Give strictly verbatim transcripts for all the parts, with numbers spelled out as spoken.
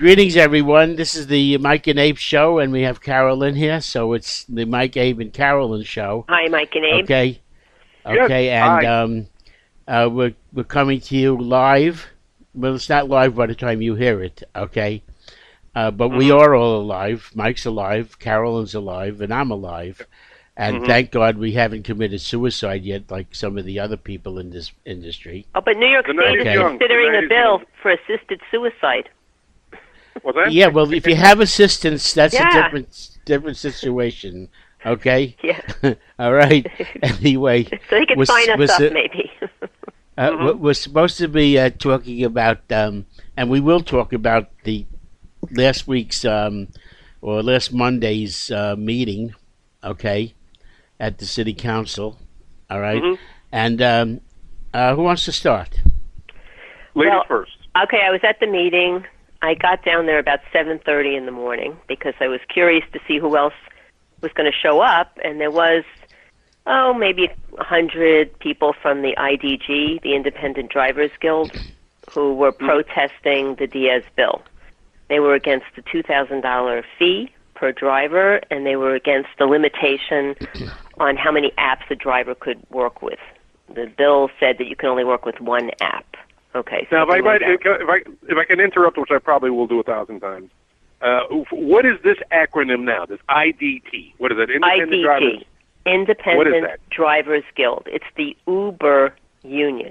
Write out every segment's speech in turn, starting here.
Greetings, everyone. This is the Mike and Abe show, and we have Carolyn here, so it's the Mike, Abe, and Carolyn show. Hi, Mike and Abe. Okay, okay, yes, and hi. um, uh, we're we're coming to you live. Well, it's not live by the time you hear it, okay? Uh, but mm-hmm. we are all alive. Mike's alive, Carolyn's alive, and I'm alive. And mm-hmm. thank God we haven't committed suicide yet, like some of the other people in this industry. Oh, but New York State is okay. considering a bill for assisted suicide. What's that? Yeah, well, if you have assistance, that's yeah. a different different situation. Okay. Yeah. All right. Anyway, so he can was, sign us was up, it, maybe. uh, mm-hmm. We're supposed to be uh, talking about, um, and we will talk about the last week's um, or last Monday's uh, meeting. Okay. At the city council, all right, mm-hmm. and um, uh, who wants to start? Ladies well, first. Okay, I was at the meeting. I got down there about seven thirty in the morning because I was curious to see who else was going to show up, and there was, oh, maybe a hundred people from the I D G, the Independent Drivers Guild, who were mm-hmm. protesting the Diaz bill. They were against the two thousand dollars fee per driver, and they were against the limitation on how many apps a driver could work with. The bill said that you can only work with one app. Okay. So now, if I, might, if, I, if I can interrupt, which I probably will do a thousand times, uh, what is this acronym now, this I D T? What is it? Independent I D T, Drivers? Independent what is that? Drivers Guild. It's the Uber union.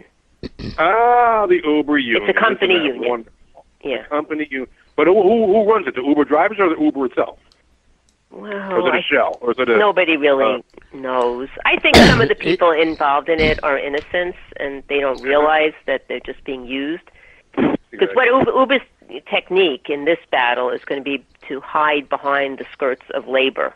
Ah, the Uber union. It's a company union. Wonderful. Yeah. A company union. But who, who, who runs it, the Uber drivers or the Uber itself? Well, or is it a I, shell? Or is it a, nobody really uh, knows. I think some of the people involved in it are innocents, and they don't realize that they're just being used. Because exactly. what Uber, Uber's technique in this battle is going to be to hide behind the skirts of labor.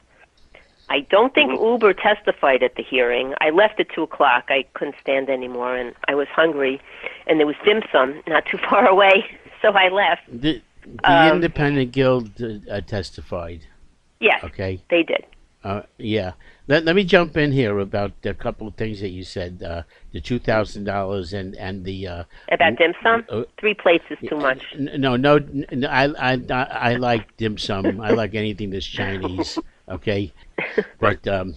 I don't think mm-hmm. Uber testified at the hearing. I left at two o'clock. I couldn't stand anymore, and I was hungry, and there was dim sum not too far away, so I left. The, the um, Independent Guild uh, testified. Yes, okay. They did. Uh, yeah. Let, let me jump in here about a couple of things that you said. Uh, the two thousand dollars and, and the... Uh, about dim sum? Uh, Three plates is too much. No, no, no I, I, I like dim sum. I like anything that's Chinese, okay? But, um,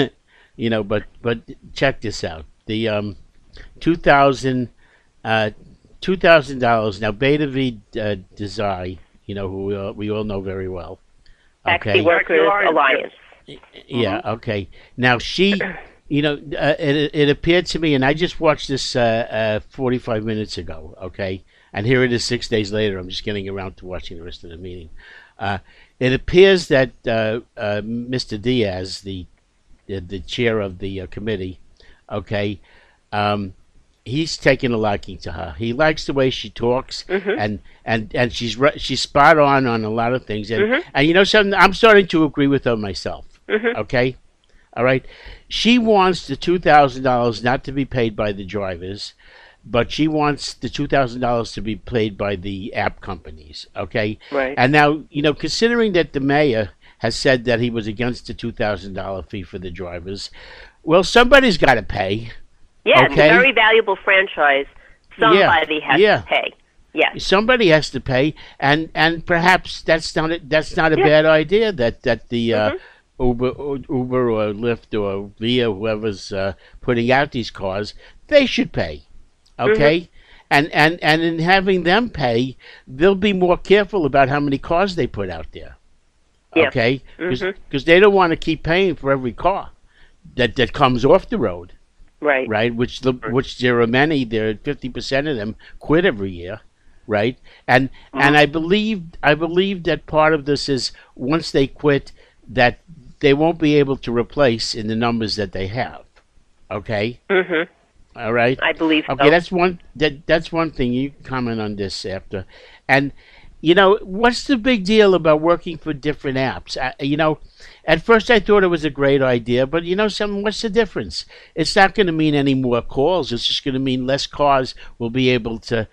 you know, but but check this out. The um, two thousand dollars, uh, two thousand dollars, now Beta V uh, Desai, you know, who we all, we all know very well. Taxi okay. Workers Alliance. Yeah, mm-hmm. okay. Now, she, you know, uh, it, it appeared to me, and I just watched this uh, uh, forty-five minutes ago, okay? And here it is six days later. I'm just getting around to watching the rest of the meeting. Uh, it appears that uh, uh, Mister Diaz, the, the the chair of the uh, committee, okay, um, he's taken a liking to her. He likes the way she talks, mm-hmm. and, and, and she's she's spot on on a lot of things. And, mm-hmm. and you know something? I'm starting to agree with her myself. Mm-hmm. Okay? All right? She wants the two thousand dollars not to be paid by the drivers, but she wants the two thousand dollars to be paid by the app companies. Okay? Right. And now, you know, considering that the mayor has said that he was against the two thousand dollars fee for the drivers, well, somebody's got to pay. Yeah, okay? It's a very valuable franchise. Somebody yeah. has yeah. to pay. Yeah. Somebody has to pay, and, and perhaps that's not a, that's not a yeah. bad idea that that the mm-hmm. uh, Uber or, Uber or Lyft or Via, whoever's uh, putting out these cars, they should pay. Okay, mm-hmm. and and and in having them pay, they'll be more careful about how many cars they put out there. Yeah. Okay, because mm-hmm. they don't want to keep paying for every car that that comes off the road. Right. Right, which the which there are many. There, fifty percent of them quit every year, right? And mm-hmm. and I believe I believe that part of this is once they quit, that they won't be able to replace in the numbers that they have. Okay. Mhm. All right. I believe. Okay, so. that's one. That that's one thing. You can comment on this after, and. You know, what's the big deal about working for different apps? Uh, you know, at first I thought it was a great idea, but you know something, what's the difference? It's not going to mean any more calls. It's just going to mean less cars will be able to,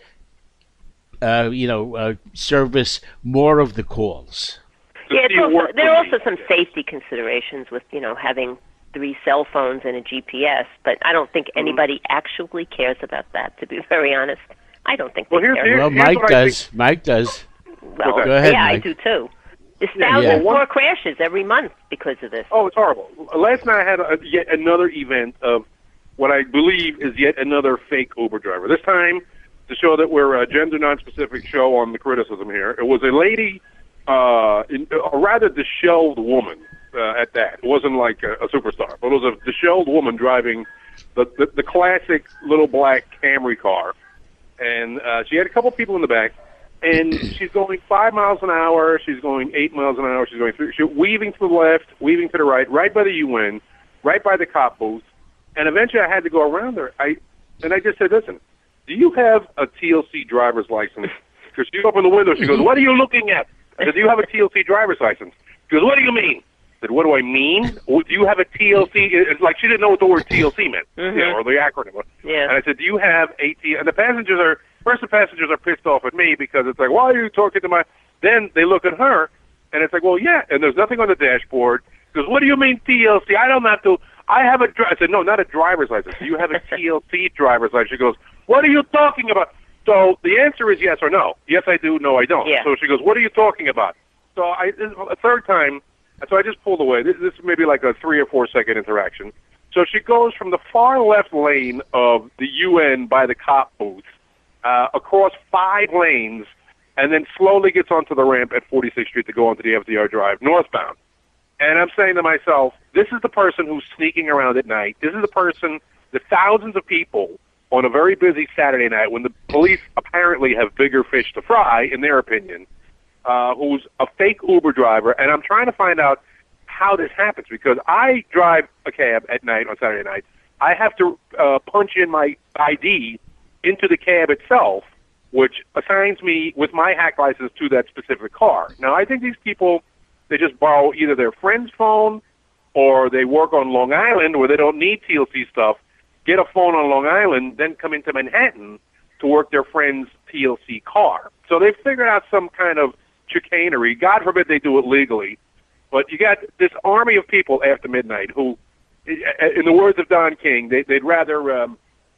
uh, you know, uh, service more of the calls. Yeah, it's also, there are also some safety considerations with, you know, having three cell phones and a G P S, but I don't think anybody actually cares about that, to be very honest. I don't think well, they here's, care. Here's, well, here's Mike does. Mike does. Well, that? Go ahead, yeah, I Mike. do too. There's Yeah. thousands Yeah. more crashes every month because of this. Oh, it's horrible. Last night I had a, yet another event of what I believe is yet another fake Uber driver. This time, to show that we're a gender non-specific show on the criticism here, it was a lady, uh, in, a rather disheveled woman uh, at that. It wasn't like a, a superstar, but it was a disheveled woman driving the, the, the classic little black Camry car. And uh, she had a couple people in the back. And she's going five miles an hour. She's going eight miles an hour. She's going three. She's weaving to the left, weaving to the right, right by the U N, right by the cop booth. And eventually, I had to go around her. I and I just said, "Listen, do you have a T L C driver's license?" Because she opened the window. She goes, "What are you looking at?" I said, "Do you have a T L C driver's license?" She goes, "What do you mean?" I said, "What do I mean? Do you have a T L C?" It's like she didn't know what the word T L C meant, Mhm. you know, or the acronym. Yeah. And I said, "Do you have a T?" And the passengers are. First, the passengers are pissed off at me because it's like, why are you talking to my... Then they look at her, and it's like, well, yeah, and there's nothing on the dashboard. She goes, what do you mean T L C? I don't have to... I have a... Dri-. I said, no, not a driver's license. Do you have a T L C driver's license? She goes, what are you talking about? So the answer is yes or no. Yes, I do. No, I don't. Yeah. So she goes, what are you talking about? So I, this is a third time, so I just pulled away. This, this is maybe like a three or four second interaction. So she goes from the far left lane of the U N by the cop booth, Uh, across five lanes, and then slowly gets onto the ramp at forty-sixth Street to go onto the F D R Drive northbound. And I'm saying to myself, this is the person who's sneaking around at night. This is the person, the thousands of people on a very busy Saturday night when the police apparently have bigger fish to fry, in their opinion, uh, who's a fake Uber driver. And I'm trying to find out how this happens, because I drive a cab at night on Saturday night. I have to uh, punch in my I D into the cab itself, which assigns me with my hack license to that specific car. Now, I think these people, they just borrow either their friend's phone or they work on Long Island where they don't need T L C stuff, get a phone on Long Island, then come into Manhattan to work their friend's T L C car. So they've figured out some kind of chicanery. God forbid they do it legally. But you got this army of people after midnight who, in the words of Don King, they, they'd rather um,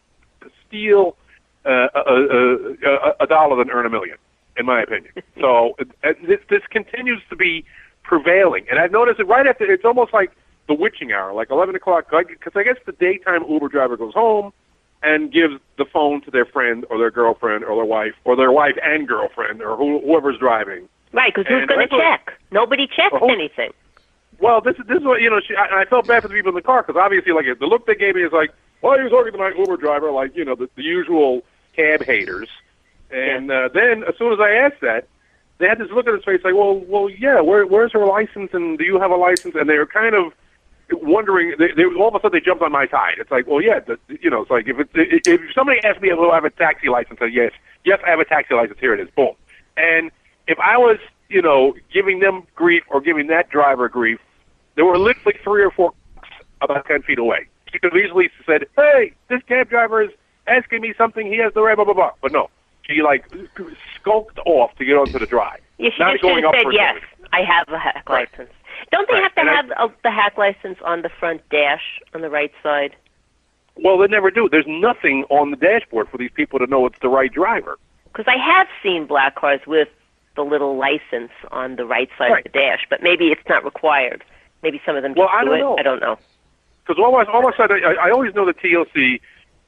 steal Uh, a, a, a, a dollar than earn a million, in my opinion. So uh, this, this continues to be prevailing. And I've noticed it right after, it's almost like the witching hour, like eleven o'clock, because I guess the daytime Uber driver goes home and gives the phone to their friend or their girlfriend or their wife, or their wife and girlfriend, or who, whoever's driving. Right, because who's And going to that's what- check? Nobody checks Oh. anything. Well, this is this is what, you know, she, I, I felt bad for the people in the car, because obviously, like, the look they gave me is like, why are you talking to my Uber driver? Like, you know, the, the usual cab haters. And uh, then, as soon as I asked that, they had this look on his face like, well, well, yeah, where, where's her license, and do you have a license? And they were kind of wondering, they, they, all of a sudden they jumped on my side. It's like, well, yeah, the, you know, it's like, if, it, if somebody asked me if I have a taxi license, I say, yes, yes, I have a taxi license, here it is, boom. And if I was, you know, giving them grief or giving that driver grief, there were literally three or four about ten feet away. She could have easily said, hey, this cab driver is asking me something, he has the right, blah, blah, blah. But no, she, like, skulked off to get onto the drive. Yeah, she Not just going should have up said, for yes, something. I have a hack Right. license. Don't they Right. have to And I- have uh, the hack license on the front dash on the right side? Well, they never do. There's nothing on the dashboard for these people to know it's the right driver. Because I have seen black cars with the little license on the right side Right. of the dash, but maybe it's not required. Maybe some of them Well, just I do don't it. know. I don't know. Because almost, almost, I, I always know the T L C.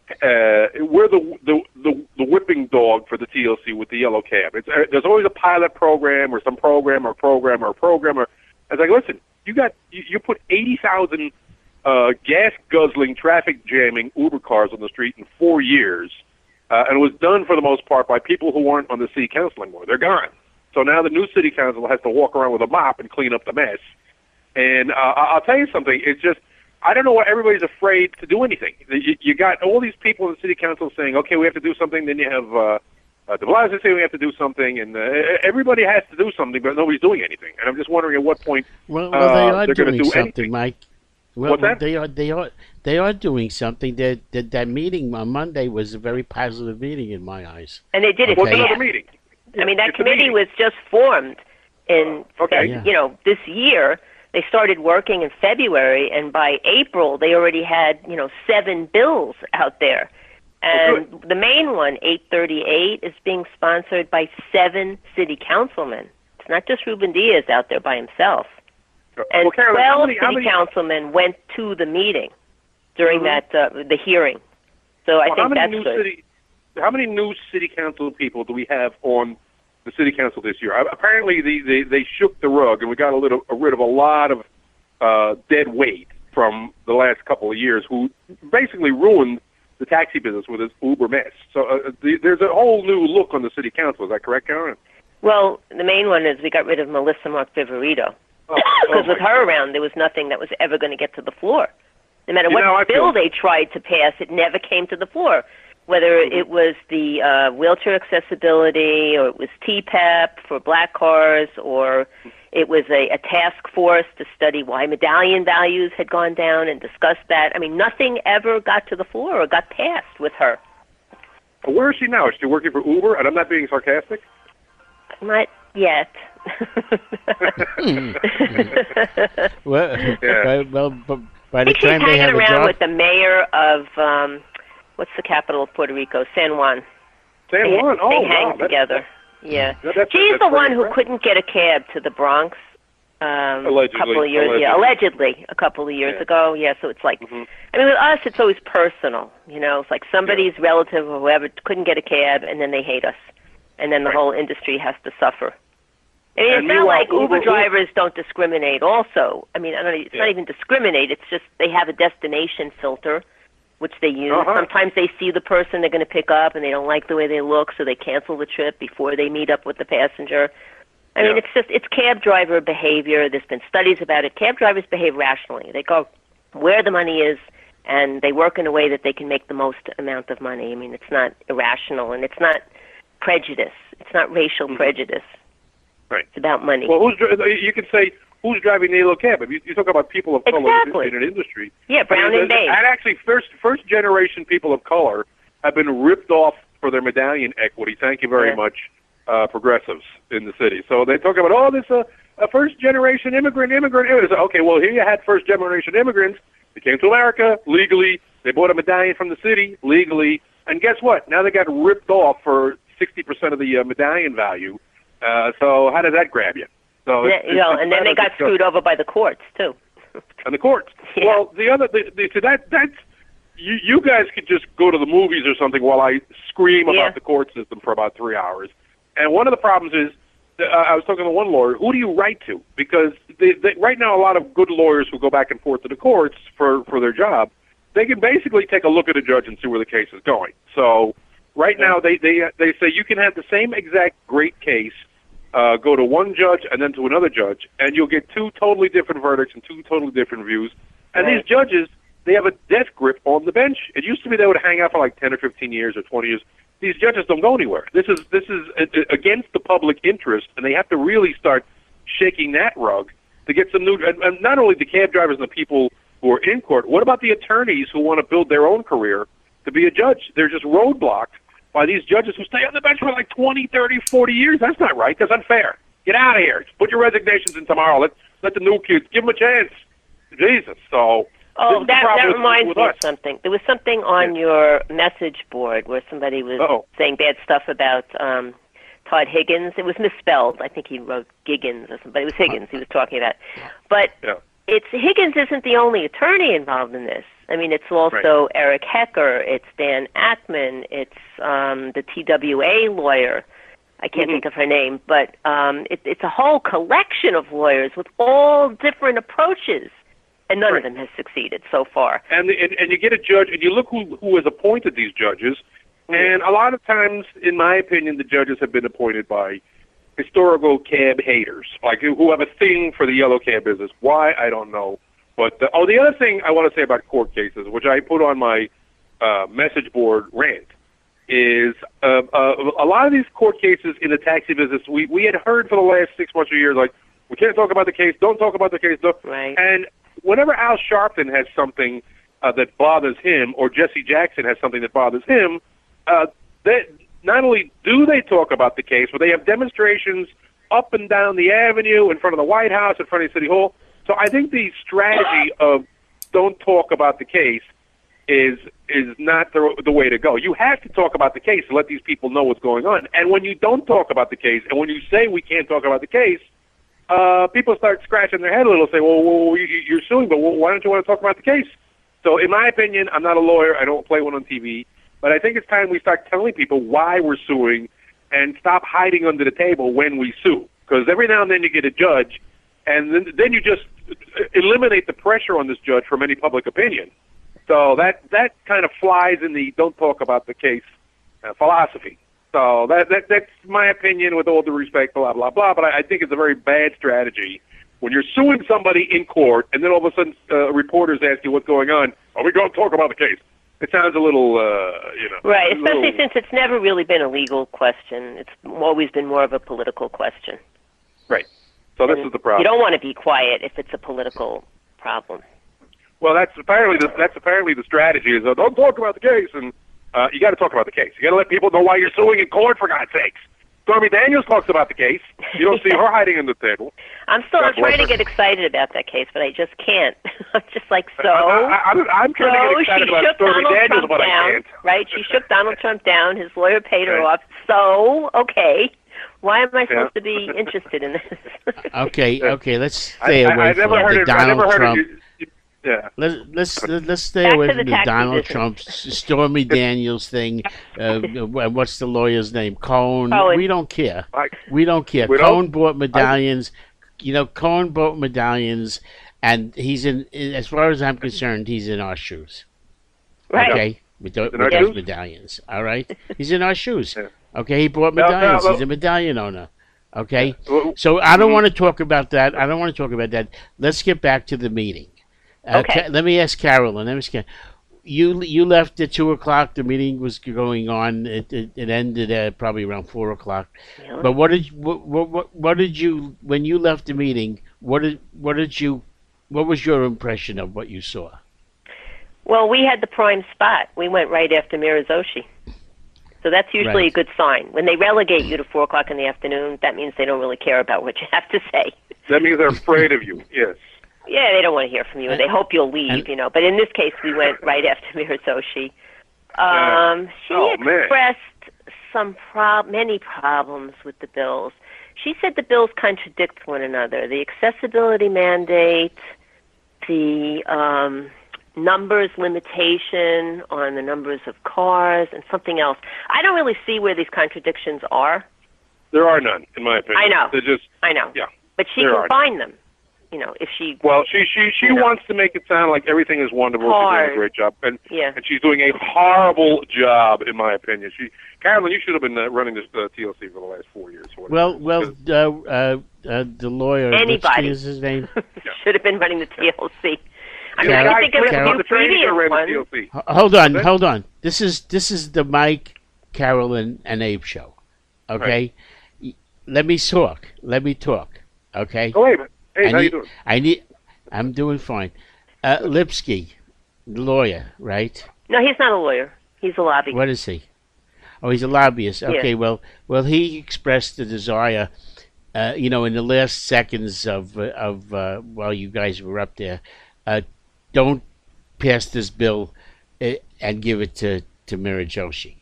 Uh, we're the, the the the whipping dog for the T L C with the yellow cab. It's, uh, there's always a pilot program or some program or program or programmer. It's like, listen, you got you, you put eighty thousand uh, gas guzzling, traffic jamming Uber cars on the street in four years, uh, and it was done for the most part by people who weren't on the city council anymore. They're gone. So now the new city council has to walk around with a mop and clean up the mess. And uh, I'll tell you something. It's just, I don't know why everybody's afraid to do anything. You, you got all these people in the city council saying, okay, we have to do something. Then you have uh, uh, de Blasio saying we have to do something. And uh, everybody has to do something, but nobody's doing anything. And I'm just wondering at what point Well, well they uh, are they're going doing to do something, anything. Mike. Well, What's that? They are, they are, they are doing something. That, that that meeting on Monday was a very positive meeting in my eyes. And they did it What's Okay. another fast. meeting? I mean, that It's a committee meeting. was just formed in, Okay. Yeah. you know, this year. They started working in February, and by April, they already had, you know, seven bills out there. And oh, the main one, eight thirty-eight, is being sponsored by seven city councilmen. It's not just Ruben Diaz out there by himself. And well, Carolyn, how twelve many, how city many, councilmen went to the meeting during Mhm. that uh, the hearing. So I well, how think many that's new good. city, how many new city council people do we have on the city council this year? Uh, apparently, the, they they shook the rug, and we got a little a rid of a lot of uh, dead weight from the last couple of years, who basically ruined the taxi business with its Uber mess. So uh, the, there's a whole new look on the city council. Is that correct, Karen? Well, the main one is we got rid of Melissa Mark Viverito. Oh, Because oh with my her God. around, there was nothing that was ever going to get to the floor. No matter You what know, I bill feel- they tried to pass, it never came to the floor. Whether Mm-hmm. it was the uh, wheelchair accessibility, or it was T P E P for black cars, or it was a, a task force to study why medallion values had gone down and discuss that. I mean, nothing ever got to the floor or got passed with her. Where is she now? Is she working for Uber? And I'm not being sarcastic. Not yet. Well, Yeah. well, but by I the think she's time they hanging have a around job, with the mayor of, um, what's the capital of Puerto Rico? San Juan. San They, Juan. Oh, they wow. hang That's- together. Yeah. that- that's- She's that's the pretty one who impressive. couldn't get a cab to the Bronx. Um, Allegedly, a couple of years, yeah, allegedly, a couple of years Yeah. ago, yeah. So it's like, Mhm. I mean, with us, it's always personal, you know. It's like somebody's relative or whoever couldn't get a cab, and then they hate us, and then the Right. whole industry has to suffer. I mean, And it's not meanwhile, like Uber, Uber- drivers don't discriminate. Also, I mean, I don't know, it's Yeah. not even discriminate. It's just they have a destination filter, which they use. Uh-huh. Sometimes they see the person they're going to pick up, and they don't like the way they look, so they cancel the trip before they meet up with the passenger. I mean, Yeah. it's just, it's cab driver behavior. There's been studies about it. Cab drivers behave rationally. They go where the money is, and they work in a way that they can make the most amount of money. I mean, it's not irrational, and it's not prejudice. It's not racial Mhm. prejudice. Right. It's about money. Well, who's dri- you can say who's driving the yellow cab? If you, you talk about people of color Exactly. in, in an industry. yeah, brown I mean, and the- beige. And actually, first first generation people of color have been ripped off for their medallion equity. Thank you very Yeah. much, uh, progressives in the city. So they talk about, oh, this uh, a first generation immigrant, immigrant. immigrant. Okay, well, here you had first generation immigrants. They came to America legally. They bought a medallion from the city legally. And guess what? Now they got ripped off for sixty percent of the uh, medallion value. Uh, so how did that grab you? So Yeah, it's- you know, it's and then kind they of got disgusting. screwed over by the courts too. And the courts. Yeah. Well, the other, the, the, so that that's you. You guys could just go to the movies or something while I scream Yeah. about the court system for about three hours. And one of the problems is, uh, I was talking to one lawyer. Who do you write to? Because they, they, right now, a lot of good lawyers who go back and forth to the courts for for their job, they can basically take a look at a judge and see where the case is going. So right now, they they they say you can have the same exact great case. Uh, go to one judge and then to another judge, and you'll get two totally different verdicts and two totally different views. And Right. these judges, they have a death grip on the bench. It used to be they would hang out for like ten or fifteen years or twenty years. These judges don't go anywhere. This is this is uh, against the public interest, and they have to really start shaking that rug to get some new. And, and not only the cab drivers and the people who are in court. What about the attorneys who want to build their own career to be a judge? They're just roadblocked by these judges who stay on the bench for like twenty, thirty, forty years. That's not right. That's unfair. Get out of here. Put your resignations in tomorrow. Let let the new kids, give them a chance. Jesus. So this Oh, is the that, problem that with- reminds with me us. of something. There was something on your message board where somebody was Uh-oh. saying bad stuff about um, Todd Higgins. It was misspelled. I think he wrote Giggins or something, but it was Higgins he was talking about. But Yeah. it's Higgins isn't the only attorney involved in this. I mean, it's also Eric Hecker, it's Dan Ackman, it's um, the T W A lawyer. I can't Mhm. think of her name, but um, it, it's a whole collection of lawyers with all different approaches, and none Right. of them has succeeded so far. And, and and you get a judge, and you look who who has appointed these judges, and a lot of times, in my opinion, the judges have been appointed by historical cab haters, like who who have a thing for the yellow cab business. Why, I don't know. But the, oh, the other thing I want to say about court cases, which I put on my uh, message board rant, is uh, uh, a lot of these court cases in the taxi business. We we had heard for the last six months or years, like we can't talk about the case, don't talk about the case, don't. Right. And whenever Al Sharpton has something uh, that bothers him, or Jesse Jackson has something that bothers him, uh, they not only do they talk about the case, but they have demonstrations up and down the avenue, in front of the White House, in front of City Hall. So I think the strategy of don't talk about the case is is not the the way to go. You have to talk about the case to let these people know what's going on. And when you don't talk about the case, and when you say we can't talk about the case, uh, people start scratching their head a little, say, well, well you, you're suing, but why don't you want to talk about the case? So in my opinion, I'm not a lawyer. I don't play one on T V. But I think it's time we start telling people why we're suing and stop hiding under the table when we sue. Because every now and then you get a judge, and then, then you just eliminate the pressure on this judge from any public opinion. So that that kind of flies in the don't talk about the case uh, philosophy. So that, that that's my opinion with all due respect, blah, blah, blah. But I, I think it's a very bad strategy when you're suing somebody in court and then all of a sudden uh, reporters ask you what's going on. Are we going to talk about the case? It sounds a little, uh, you know. Right, especially little... since it's never really been a legal question. It's always been more of a political question. Right. So this And is the problem. You don't want to be quiet if it's a political problem. Well, that's apparently the, that's apparently the strategy is uh, don't talk about the case, and uh, you got to talk about the case. You got to let people know why you're suing in court, for God's sakes. Stormy Daniels talks about the case. You don't see her hiding under the table. I'm still God I'm trying bless to her. get excited about that case, but I just can't. I'm just like, so. I, I, I'm, I'm trying so to get excited she about shook Stormy Donald Daniels, Trump but I down, can't. right? She shook Donald Trump down. His lawyer paid her Right. off. So, okay. Why am I Yeah. supposed to be interested in this? Okay, okay, let's stay I, I, away I from never heard the it. I Donald never heard Trump. it. You, you, yeah. Let's let's let's stay Back away to from the the tax Donald position. Trump, S- Stormy Daniels thing. Uh, what's the lawyer's name? Cohn. Cohen. We don't care. Like, We don't care. We Cohen don't? bought medallions. You know, Cohen bought medallions, and he's in. As far as I'm concerned, he's in our shoes. Right. Okay, with, tho- in with our those shoes? medallions. All right, he's in our shoes. Yeah. Okay, he bought No, no, medallions. no. He's a medallion owner. Okay, Well, so I don't mhm. want to talk about that. I don't want to talk about that. Let's get back to the meeting. Uh, Okay. Ca- let me ask Carolyn. Let me ask Car- you. You left at two o'clock. The meeting was going on. It it, it ended at probably around four o'clock. Really? But what did what, what what what did you when you left the meeting? What did what did you? What was your impression of what you saw? Well, we had the prime spot. We went right after Mirazoshi. So that's usually Right. a good sign. When they relegate you to four o'clock in the afternoon, that means they don't really care about what you have to say. That means they're afraid of you. Yes. Yeah, they don't want to hear from you, and they hope you'll leave, And- you know. But in this case, we went right after Mirazoshi. Um, she Oh, man. expressed some prob- many problems with the bills. She said the bills contradict one another. The accessibility mandate, the um, numbers limitation on the numbers of cars, and something else. I don't really see where these contradictions are. There are none, in my opinion. I know. They're just, I know. yeah. But she there can are. find them, you know, if she... Well, she she she You know. wants to make it sound like everything is wonderful. She's Hard. doing a great job, and Yeah. and she's doing a horrible job, in my opinion. She, Carolyn, you should have been uh, running this uh, T L C for the last four years. Or whatever. Well, well, uh, uh, uh, the lawyer. Anybody. What's his name? should have been running the T L C. I mean, Carol- I can think of Carol- a the few trainee previous ran the ones. T L C. H- Hold on, Okay. hold on. This is this is the Mike, Carolyn, and Abe show. Okay, Y- let me talk. Let me talk. Okay. Oh, wait a minute. Hey, I how need, you doing? I need. I'm doing fine. Uh, Lipsky, the lawyer, right? No, he's not a lawyer. He's a lobby. What is he? Oh, he's a lobbyist. Okay, Yeah. well, well, he expressed the desire, uh, you know, in the last seconds of uh, of uh, while you guys were up there, uh, don't pass this bill uh, and give it to to Mira Joshi.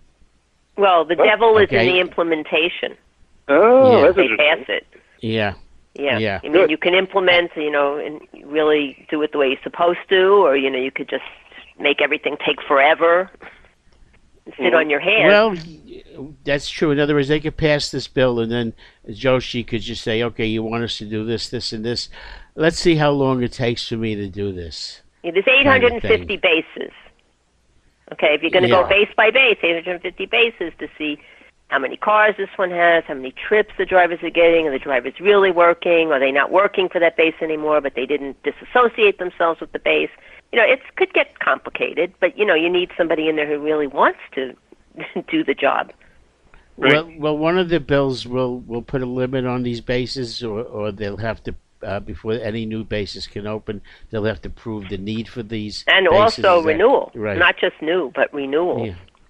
Well, the Oh, devil is okay. in the implementation. Oh, Yeah. that's They interesting. pass it. Yeah, Yeah. Yeah. I mean, Good. you can implement, you know, and really do it the way you're supposed to, or, you know, you could just make everything take forever and sit Mhm. on your hands. well, that's true. In other words, they could pass this bill, and then Joshi could just say, "Okay, you want us to do this, this, and this. Let's see how long it takes for me to do this." Yeah, there's eight hundred fifty bases. Okay, if you're going to Yeah. go base by base, eight hundred fifty bases to see how many cars this one has, how many trips the drivers are getting, are the drivers really working, are they not working for that base anymore, but they didn't disassociate themselves with the base. You know, it could get complicated, but, you know, you need somebody in there who really wants to do the job. Right. Well, well, one of the bills will will put a limit on these bases, or or they'll have to. Uh, before any new bases can open, they'll have to prove the need for these. And bases. also Is that- renewal, right? not just new, but renewal. Yeah.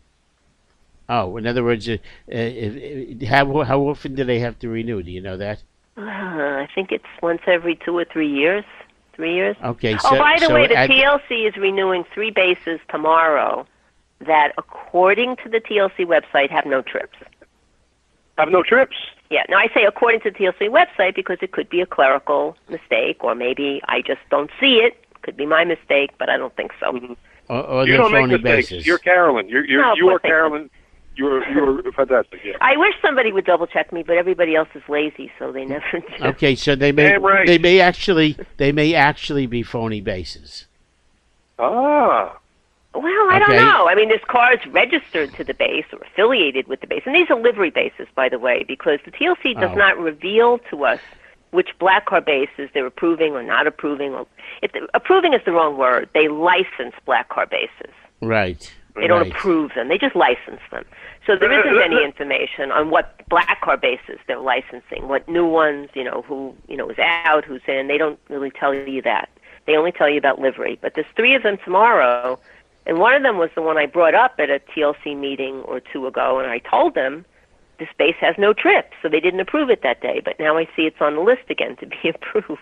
Oh, in other words, uh, uh, if, if, how how often do they have to renew? Do you know that? Uh, I think it's once every two or three years. Three years. Okay. Oh, So, by the so way, the at- T L C is renewing three bases tomorrow that, according to the T L C website, have no trips. Have no trips. Yeah. Now, I say according to the T L C website because it could be a clerical mistake, or maybe I just don't see it. Could be my mistake, but I don't think so. Mm-hmm. or, or You the don't make phony mistakes. bases. You're Carolyn. You're, you're, No, of you are course I don't. Carolyn. You're, you're fantastic. Yeah. I wish somebody would double check me, but everybody else is lazy, so they never do. Okay, so they may Damn right. they may actually they may actually be phony bases. Ah. Well, I don't Okay. know. I mean, there's cars registered to the base or affiliated with the base. And these are livery bases, by the way, because the T L C does Oh. not reveal to us which black car bases they're approving or not approving. Or if approving is the wrong word. They license black car bases. Right. They don't right. approve them. They just license them. So there isn't any information on what black car bases they're licensing, what new ones, you know, who, you know, is out, who's in. They don't really tell you that. They only tell you about livery. But there's three of them tomorrow, and one of them was the one I brought up at a T L C meeting or two ago, and I told them this base has no trips, so they didn't approve it that day. But now I see it's on the list again to be approved.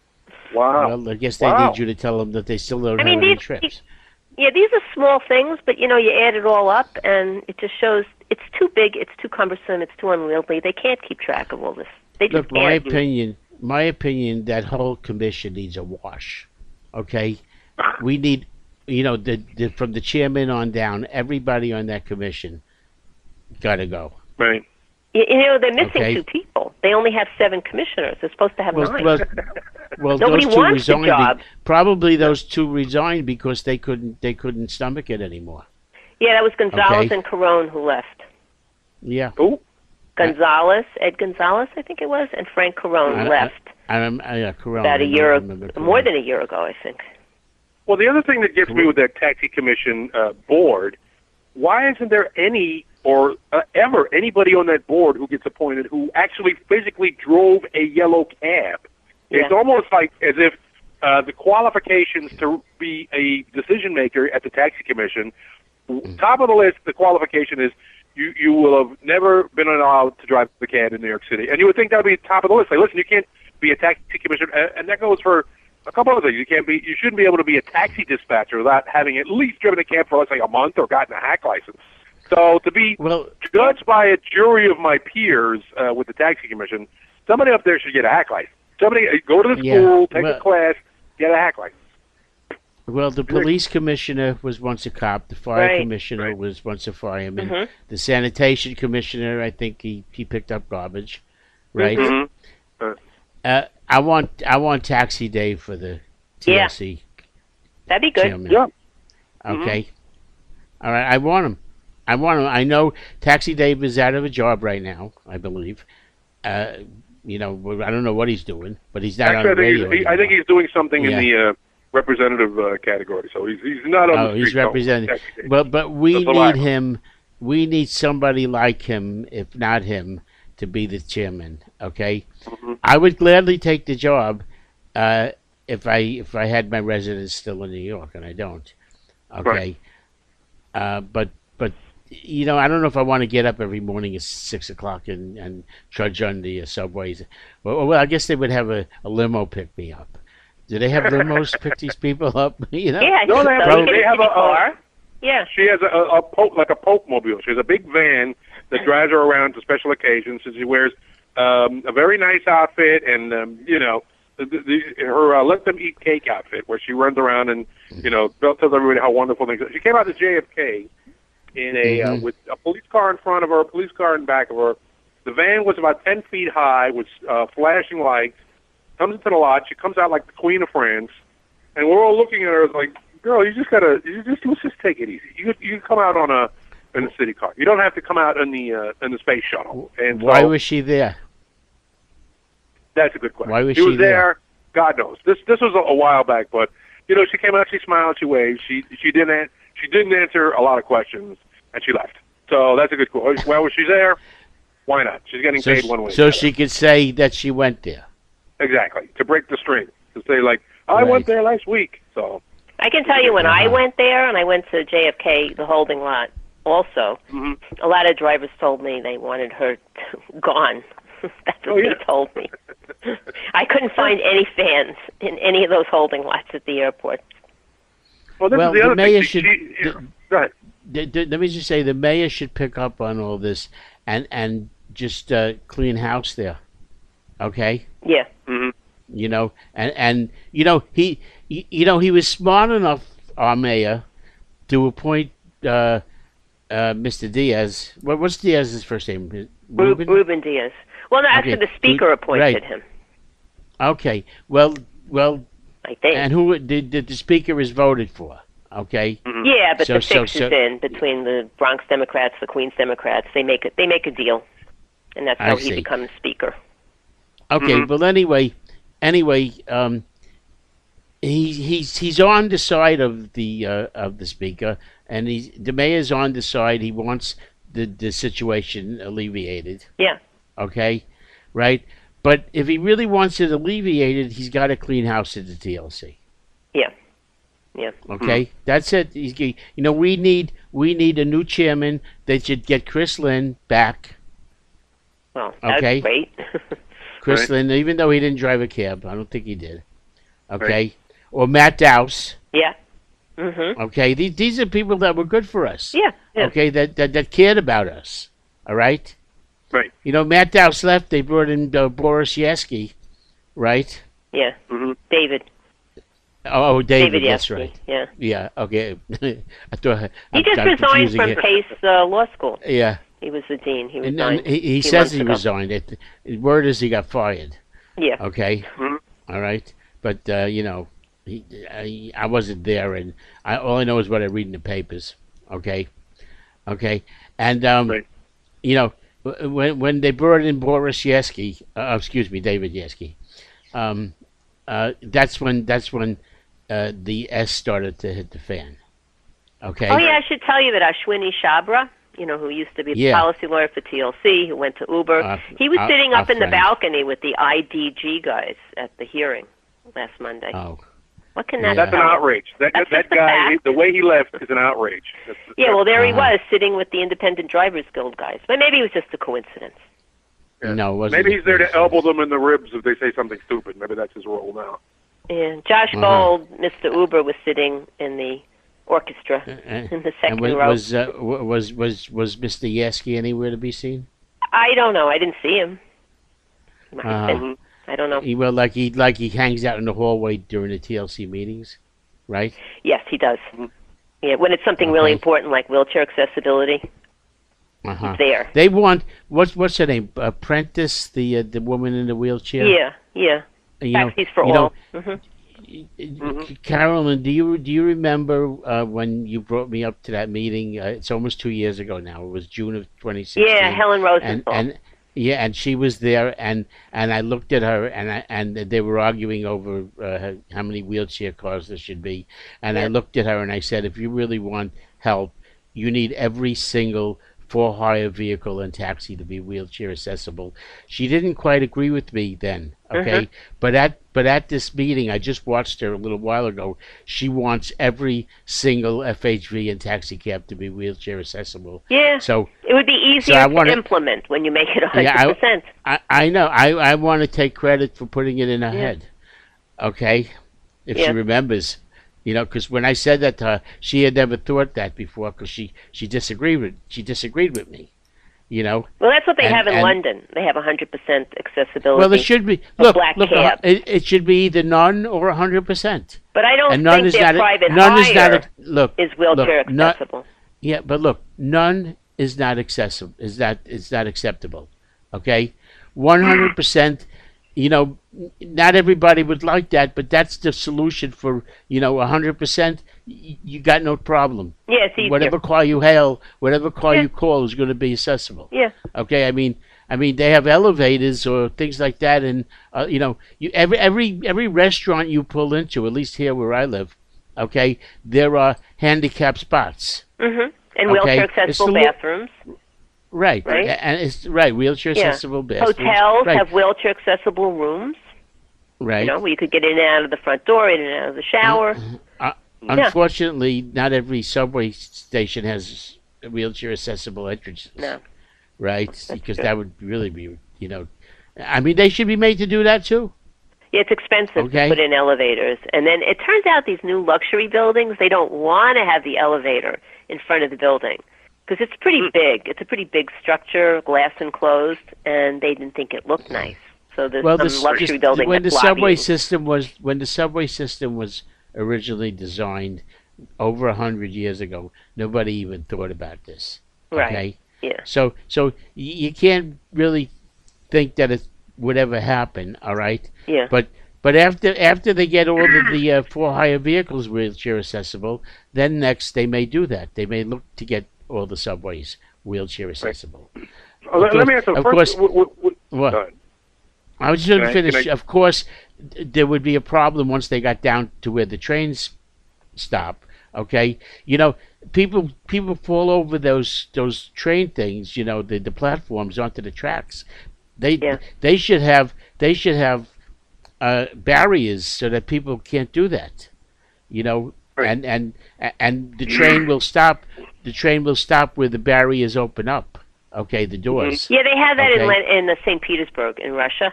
Wow. Well, I guess they Wow. need you to tell them that they still don't I mean, have any these- trips. Yeah, these are small things, but, you know, you add it all up, and it just shows it's too big, it's too cumbersome, it's too unwieldy. They can't keep track of all this. They just Look, my can't. opinion, my opinion, that whole commission needs a wash. Okay, we need, you know, the, the from the chairman on down, everybody on that commission got to go. Right. You, you know, they're missing Okay. two people. They only have seven commissioners. They're supposed to have Well, nine. well, well Nobody those two wants the resigned. job. be- Probably those two resigned because they couldn't they couldn't stomach it anymore. Yeah, that was Gonzalez Okay. and Carone who left. Yeah, Who? Gonzalez, Ed Gonzalez, I think it was, and Frank Carone I- I- left I'm I, uh, Corona, about a I year, don't remember more Corona. than a year ago, I think. Well, the other thing that gets me with that taxi commission uh, board, why isn't there any or uh, ever anybody on that board who gets appointed who actually physically drove a yellow cab? It's Yeah. almost like as if uh, the qualifications to be a decision maker at the taxi commission, top of the list, the qualification is you, you will have never been allowed to drive the cab in New York City. And you would think that would be top of the list. Like, listen, you can't be a taxi commissioner, and, and that goes for a couple other things. You can't be, you shouldn't be able to be a taxi dispatcher without having at least driven a cab for, let's say, a month or gotten a hack license. So to be Well, judged by a jury of my peers uh, with the taxi commission, somebody up there should get a hack license. Somebody uh, go to the Yeah, school, take well- a class, get a hack license. well, the police commissioner was once a cop. The fire Right. commissioner Right. was once a fireman. Mhm. The sanitation commissioner, I think he, he picked up garbage, right? Mm-hmm. Uh, I want I want Taxi Day for the T L C That'd be good. chairman. Yeah. Okay. All right. I want him. I want him. I know Taxi Dave is out of a job right now. I believe. Uh, you know, I don't know what he's doing, but he's not Actually, I on the think, radio. he's, he, I think anymore. he's doing something Yeah. in the uh, representative uh, category, so he's he's not on Oh, the he's street. representing. But but we That's a need lie. him. We need somebody like him, if not him, to be the chairman. Okay. Mhm. I would gladly take the job uh, if I if I had my residence still in New York, and I don't. Okay. Right. Uh, but but you know, I don't know if I want to get up every morning at six o'clock and, and trudge on the uh, subways. Well, well, I guess they would have a, a limo pick me up. Do they have limos to pick these people up? You know. Yeah, I No, think they have- so. You they get a have city a- a- car. Yeah. She has a, a, a pope, like a Pope mobile. She has a big van that drives her around to special occasions. And she wears um, a very nice outfit and, um, you know, the, the, her uh, Let Them Eat Cake outfit, where she runs around and, you know, tells everybody how wonderful things are. She came out to J F K in a uh, Mhm. with a police car in front of her, a police car in back of her. The van was about ten feet high with uh, flashing lights. Comes into the lot. She comes out like the Queen of France. And we're all looking at her like, girl, you just gotta, you just let's just take it easy. You could, you could come out on a in a city car. You don't have to come out in the uh, in the space shuttle. And Why so, was she there? that's a good question. why was she she was there? there? God knows. This this was a, a while back, but you know, she came out, she smiled, she waved. She she didn't an- she didn't answer a lot of questions, and she left. So that's a good question. Well, was she there? Why not? She's getting So, paid one way. so she could say that she went there. exactly to break the string to say like I Right. went there last week. So. I can tell you when I Uh-huh. went there and I went to J F K, the holding lot, also, hmm a lot of drivers told me they wanted her gone. That's what Oh, yeah. he told me. I couldn't find any fans in any of those holding lots at the airport. Well, this Well, is the the other mayor thing. should- She, she, the- go ahead. The- the- let me just say, the mayor should pick up on all this and and just uh, clean house there. Okay. Yeah. Mhm. You know, and and you know he, you, you know he was smart enough, our mayor, to appoint uh, uh, Mister Diaz. What what's Diaz's first name? Ruben, Ruben Diaz. Well, no, actually, Okay. the speaker Ru- appointed right. him, Okay. Well, well, I think. and who did, did the speaker is voted for? Okay. yeah, but So- the so- fix so- is in between the Bronx Democrats, the Queens Democrats. They make it. They make a deal, and that's I how he see. becomes speaker. Okay. Mhm. Well, anyway, anyway, um, he he's he's on the side of the uh, of the speaker, and he's the mayor's on the side. He wants the the situation alleviated. Yeah. Okay, right. But if he really wants it alleviated, he's got to clean house at the T L C. Yeah. Yeah. Okay, that's it. He's, you know, we need we need a new chairman. They should get Chris Lynn back. Well, that's Okay. great. Chris Right. Lynn, even though he didn't drive a cab, I don't think he did. Okay, or Matt Dowse. yeah. Mhm. Okay, these these are people that were good for us. Yeah. Yeah. Okay, that, that that cared about us. All right. Right. You know, Matt Dowse left. They brought in uh, Boris Yasky, right? Yeah. Mhm. David. Oh, oh, David, David that's Yasky. right. Yeah. Yeah. Okay. I thought He I'm- just I'm resigned confusing from it. Pace uh, Law School. Yeah. He was the dean. He And, resigned. and he, he a few says months he ago. resigned. It, the word is he got fired. Yeah. Okay. Mhm. All right. But uh, you know, he, I, I wasn't there, and I, all I know is what I read in the papers. Okay. Okay. And um, Right. you know, w- when when they brought in Boris Yasky, uh, excuse me, David Yasky, um, uh, that's when that's when uh, the S started to hit the fan. Okay. Oh yeah, I should tell you that Ashwini Shabra, you know, who used to be the Yeah. policy lawyer for T L C, who went to Uber, Uh, he was our- sitting up our in the friend. balcony with the I D G guys at the hearing last Monday. Oh. What can Yeah. that That's an tell you? outrage. That That's that just a guy, fact. the way he left, is an outrage. That's, Yeah, well, there he Uh-huh. was sitting with the Independent Drivers Guild guys, but maybe it was just a coincidence. Yeah. No, it wasn't. Maybe he's there to elbow them in the ribs if they say something stupid. Maybe that's his role now. And Josh Uh-huh. Gold, Mister Uber, was sitting in the orchestra And, in the second and was row. was, uh, w- was was was Mister Yasky anywhere to be seen? I don't know. I didn't see him. Might have Uh-huh. been. I don't know. He well, like he like he hangs out in the hallway during the T L C meetings, right? Yes, he does. Yeah, when it's something really Okay. important like wheelchair accessibility, Uh-huh. he's there. They want what's what's her name? Apprentice, the uh, the woman in the wheelchair. Yeah, yeah. You know, Taxis for you all. know, hmm Carolyn, do you do you remember uh, when you brought me up to that meeting? Uh, it's almost two years ago now. It was June of twenty sixteen. Yeah, Helen and Rosenthal. and yeah, and she was there, and and I looked at her, and I, and they were arguing over uh, how many wheelchair cars there should be, and I Yeah. looked at her and I said, if you really want help, you need every single for hire vehicle and taxi to be wheelchair accessible. She didn't quite agree with me then, okay? Mhm. But at but at this meeting, I just watched her a little while ago. She wants every single F H V and taxi cab to be wheelchair accessible. yeah, So it would be easier I to wanna- implement when you make it one Yeah, I- hundred percent. I, I know I, I want to take credit for putting it in her Yeah. head, okay? If she Yeah. remembers, you know, because when I said that to her, she had never thought that before because she she disagreed with she disagreed with me, you know. Well, that's what they and- have in and- London. They have one hundred percent accessibility. Well, it should be a look black look. cab. It, it should be either none or a hundred percent. but I don't And none think is their not private none hire is not a- look is wheelchair look, not- accessible. Yeah, but look, none is not accessible. Is that is not acceptable? Okay, one hundred percent. You know, not everybody would like that, but that's the solution for you know a hundred percent. You got no problem. Yeah, it's easier. Whatever car you hail, whatever car Yeah. you call is going to be accessible. Yeah. Okay, I mean, I mean they have elevators or things like that, and uh, you know, you every every every restaurant you pull into, at least here where I live, okay, there are handicap spots. hmm And Okay, wheelchair it's accessible the lo- bathrooms. Right, Right? a- and it's right wheelchair Yeah. accessible bathrooms. Hotels right. have wheelchair accessible rooms. right. You know, where you could get in and out of the front door, in and out of the shower. Uh, Yeah. Unfortunately, not every subway station has wheelchair accessible entrances. No. Right, because true. that would really be, you know, I mean, they should be made to do that too. Yeah, it's expensive Okay. to put in elevators. And then it turns out these new luxury buildings, they don't want to have the elevator in front of the building because it's pretty big. It's a pretty big structure, glass enclosed, and they didn't think it looked nice. So there's Well, some this, luxury just, building when the that's subway lobbying. system was when the subway system was originally designed over a hundred years ago, nobody even thought about this. Right. Okay? Yeah. So, so y- you can't really think that it would ever happen. All right. Yeah. But but after after they get all of the uh, for hire vehicles wheelchair accessible, then next they may do that. They may look to get all the subways wheelchair accessible. Oh, let, let me ask you Of first. course- w- w- w- What? go ahead. I was just going Can to I- finish. can I- Of course, th- there would be a problem once they got down to where the trains stop. Okay, you know, people people fall over those those train things. You know, the, the platforms onto the tracks. They Yeah. they should have they should have uh, barriers so that people can't do that. You know, Right. and and and the train will stop. The train will stop where the barriers open up. Okay, the doors. Yeah, they have that in Okay. Len- in uh, Saint Petersburg in Russia.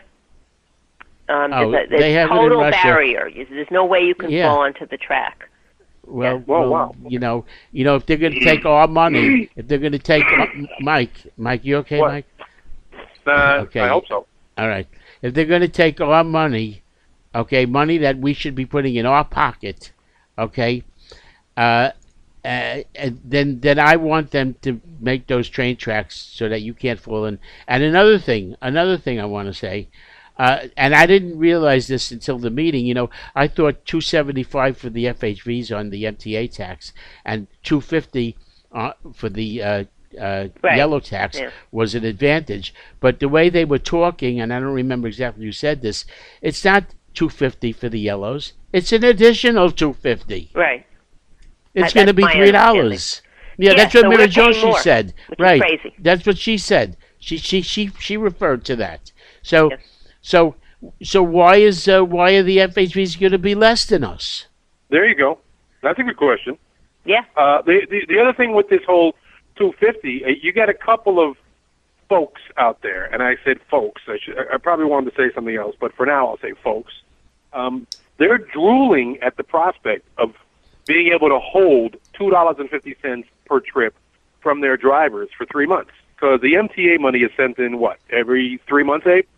Um, Oh, there's a, there's they have it in total Russia. barrier. There's no way you can Yeah. fall onto the track. Well, Yeah. Whoa, well, wow. you know, you know, if they're going to take our money, if they're going to take Mike, Mike, you okay, What? Mike? Uh, Okay. I hope so. All right. If they're going to take our money, okay, money that we should be putting in our pocket, okay, uh, uh, and then then I want them to make those train tracks so that you can't fall in. And another thing, another thing I want to say. Uh, and I didn't realize this until the meeting. You know, I thought two seventy five for the F H Vs on the M T A tax and two fifty uh, for the uh, uh, Right. yellow tax Yeah. was an advantage. But the way they were talking, and I don't remember exactly who said this, it's not two fifty for the yellows. It's an additional two fifty. Right. It's That- going to that's be my three dollars. Yeah, Yeah, that's what so Mira we're paying Joshi more, said. which is Right. crazy. That's what she said. She she she she referred to that. So Yes. so so why is uh, why are the F H Vs going to be less than us? There you go. That's a good question. Yeah. Uh, the, the the other thing with this whole two fifty, uh, you got a couple of folks out there, and I said folks. I, should, I probably wanted to say something else, but for now I'll say folks. Um, they're drooling at the prospect of being able to hold two dollars and fifty cents per trip from their drivers for three months because the M T A money is sent in what every three months, Abe?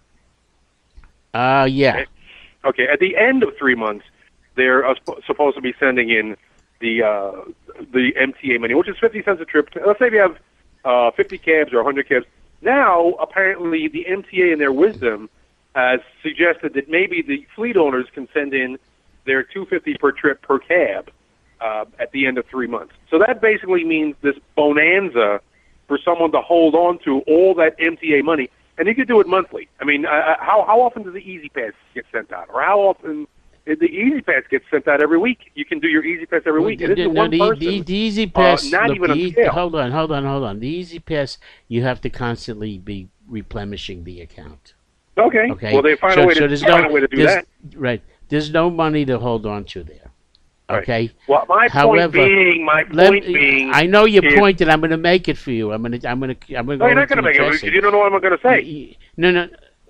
Uh yeah. Okay, at the end of three months, they're uh, sp- supposed to be sending in the uh, the M T A money, which is fifty cents a trip. Let's say we have uh, fifty cabs or one hundred cabs. Now, apparently, the M T A, in their wisdom, has suggested that maybe the fleet owners can send in their two fifty per trip per cab uh, at the end of three months. So that basically means this bonanza for someone to hold on to all that M T A money. And you could do it monthly. I mean, uh, how how often does the Easy Pass get sent out, or how often the Easy Pass gets sent out every week? You can do your Easy Pass every week. And this is No, one the, person. the, the Easy Pass. uh, not look, even the on Easy- scale. Hold on, hold on, hold on. The Easy Pass, you have to constantly be replenishing the account. Okay. Okay. Well, they find so, a way so to there's find no, a way to do there's- that. Right. There's no money to hold on to there. Right. Okay. Well, my However, point being, my Let point me- being, I know your is- point, and I'm going to make it for you. I'm going to, I'm going to, I'm going to. no, you're not going to make it because you don't know what I'm going to say. No, no.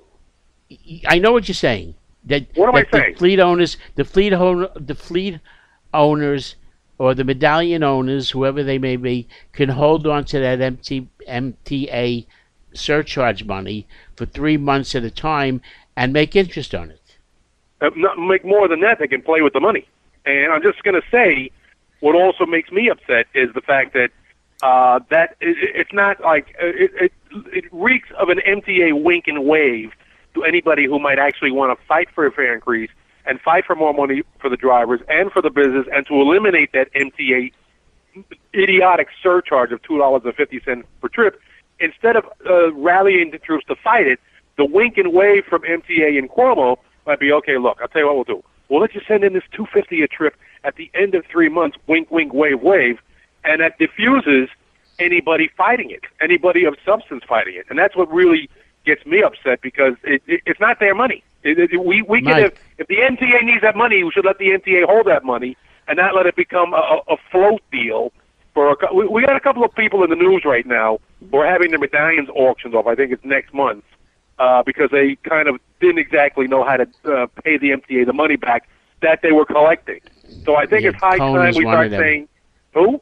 I know what you're saying. That, What am I that the saying? fleet owners, the fleet owner, the fleet owners, or the medallion owners, whoever they may be, can hold on to that M T, M T A surcharge money for three months at a time and make interest on it. Uh, not make more than that, they can play with the money. And I'm just going to say, what also makes me upset is the fact that uh, that it, it's not like uh, it, it, it reeks of an M T A wink and wave to anybody who might actually want to fight for a fare increase and fight for more money for the drivers and for the business and to eliminate that M T A idiotic surcharge of two dollars and fifty cents per trip. Instead of uh, rallying the troops to fight it, the wink and wave from M T A and Cuomo might be, okay, look, I'll tell you what we'll do. We'll let you send in this two fifty a trip at the end of three months, wink, wink, wave, wave, and that diffuses anybody fighting it, anybody of substance fighting it. And that's what really gets me upset because it, it, it's not their money. It, it, we we can, if, if the N T A needs that money, we should let the N T A hold that money and not let it become a, a float deal. For a, cou- we, we got a couple of people in the news right now who are having their medallions auctioned off. I think it's next month. uh, because they kind of didn't exactly know how to uh, pay the M T A the money back that they were collecting. So I think Yeah, it's high Cohn time is we one start of them. saying, who?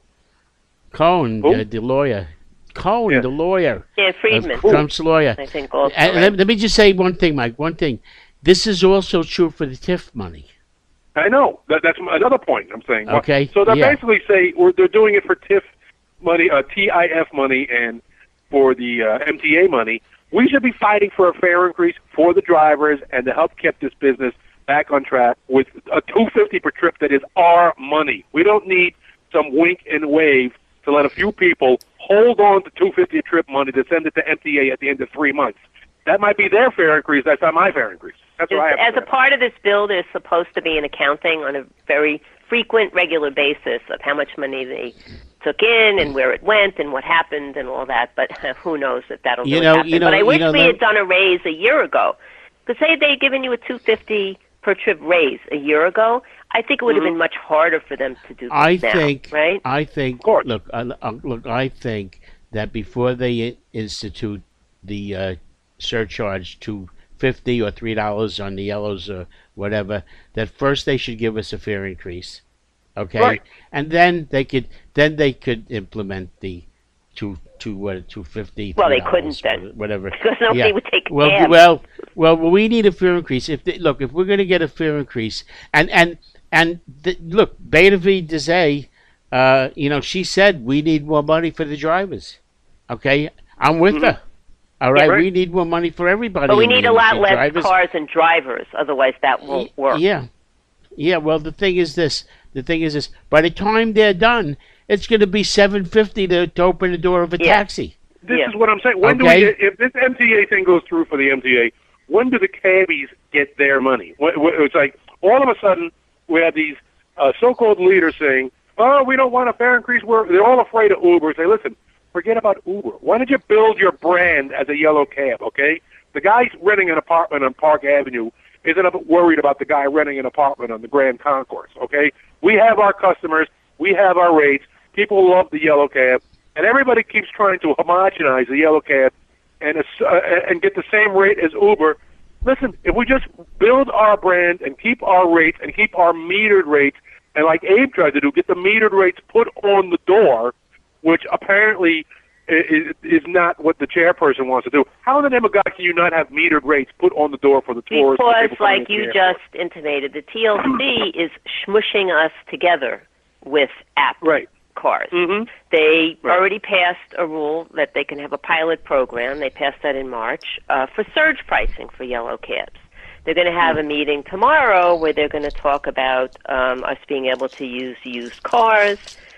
Cohn, Who? uh, the lawyer. Cohn, Yeah. the lawyer. Yeah, Friedman. Uh, Trump's lawyer. I think also. And right? let, let me just say one thing, Mike. One thing. This is also true for the TIF money. I know. That, that's another point I'm saying. Okay, So they yeah. basically say we're, they're doing it for TIF money, uh, T I F money, and for the uh, M T A money. We should be fighting for a fair increase for the drivers and to help keep this business back on track with a two hundred fifty dollars per trip that is our money. We don't need some wink and wave to let a few people hold on to two hundred fifty dollars a trip money to send it to M T A at the end of three months. That might be their fair increase. That's not my fair increase. That's what I have As to a say. part of this bill, there's supposed to be an accounting on a very frequent, regular basis of how much money they took in and where it went and what happened and all that. But who knows if that'll You really know- happen. you know- but I you wish know, we there- had done a raise a year ago. Because say they'd given you a two hundred fifty dollars per trip raise a year ago, I think it would have been much harder for them to do this I now, think. right? I think. course. Look, uh, uh, look. I think that before they i- institute the uh, surcharge to fifty or three dollars on the yellows or whatever, that first they should give us a fair increase, okay? Right. And then they could then they could implement the two two what two fifty. Well, they couldn't then. whatever. Because nobody Yeah. would take Well, cabs. well, well, we need a fair increase. If they, look, if we're going to get a fair increase, and and and the, look, Beta V Dezay, uh, you know, she said we need more money for the drivers. Okay, I'm with Mm-hmm. her. All right, right. we need more money for everybody. But we in the need a lot industry. less drivers. cars and drivers, otherwise that won't work. Yeah, yeah. Well, the thing is this. The thing is this. By the time they're done, it's going to be seven fifty to to open the door of a Yeah. taxi. This Yeah. is what I'm saying. When Okay. do we? If this M T A thing goes through for the M T A, when do the cabbies get their money? Wh- wh- It's like all of a sudden we have these uh, so-called leaders saying, "Oh, we don't want a fair increase." We're they're all afraid of Uber. Say, listen, forget about Uber. Why don't you build your brand as a yellow cab? Okay, the guy renting an apartment on Park Avenue isn't a bit worried about the guy renting an apartment on the Grand Concourse. Okay, we have our customers, we have our rates. People love the yellow cab. And everybody keeps trying to homogenize the yellow cab and uh, and get the same rate as Uber. Listen, if we just build our brand and keep our rates and keep our metered rates, and like Abe tried to do, get the metered rates put on the door, which apparently is, is not what the chairperson wants to do. How in the name of God can you not have metered rates put on the door for the tourists? and Because, people coming like into you the airport? just intimated, the T L C is smushing us together with app Right. cars. Mm-hmm. They Right. already passed a rule that they can have a pilot program. They passed that in March uh, for surge pricing for yellow cabs. They're going to have a meeting tomorrow where they're going to talk about um, us being able to use used cars,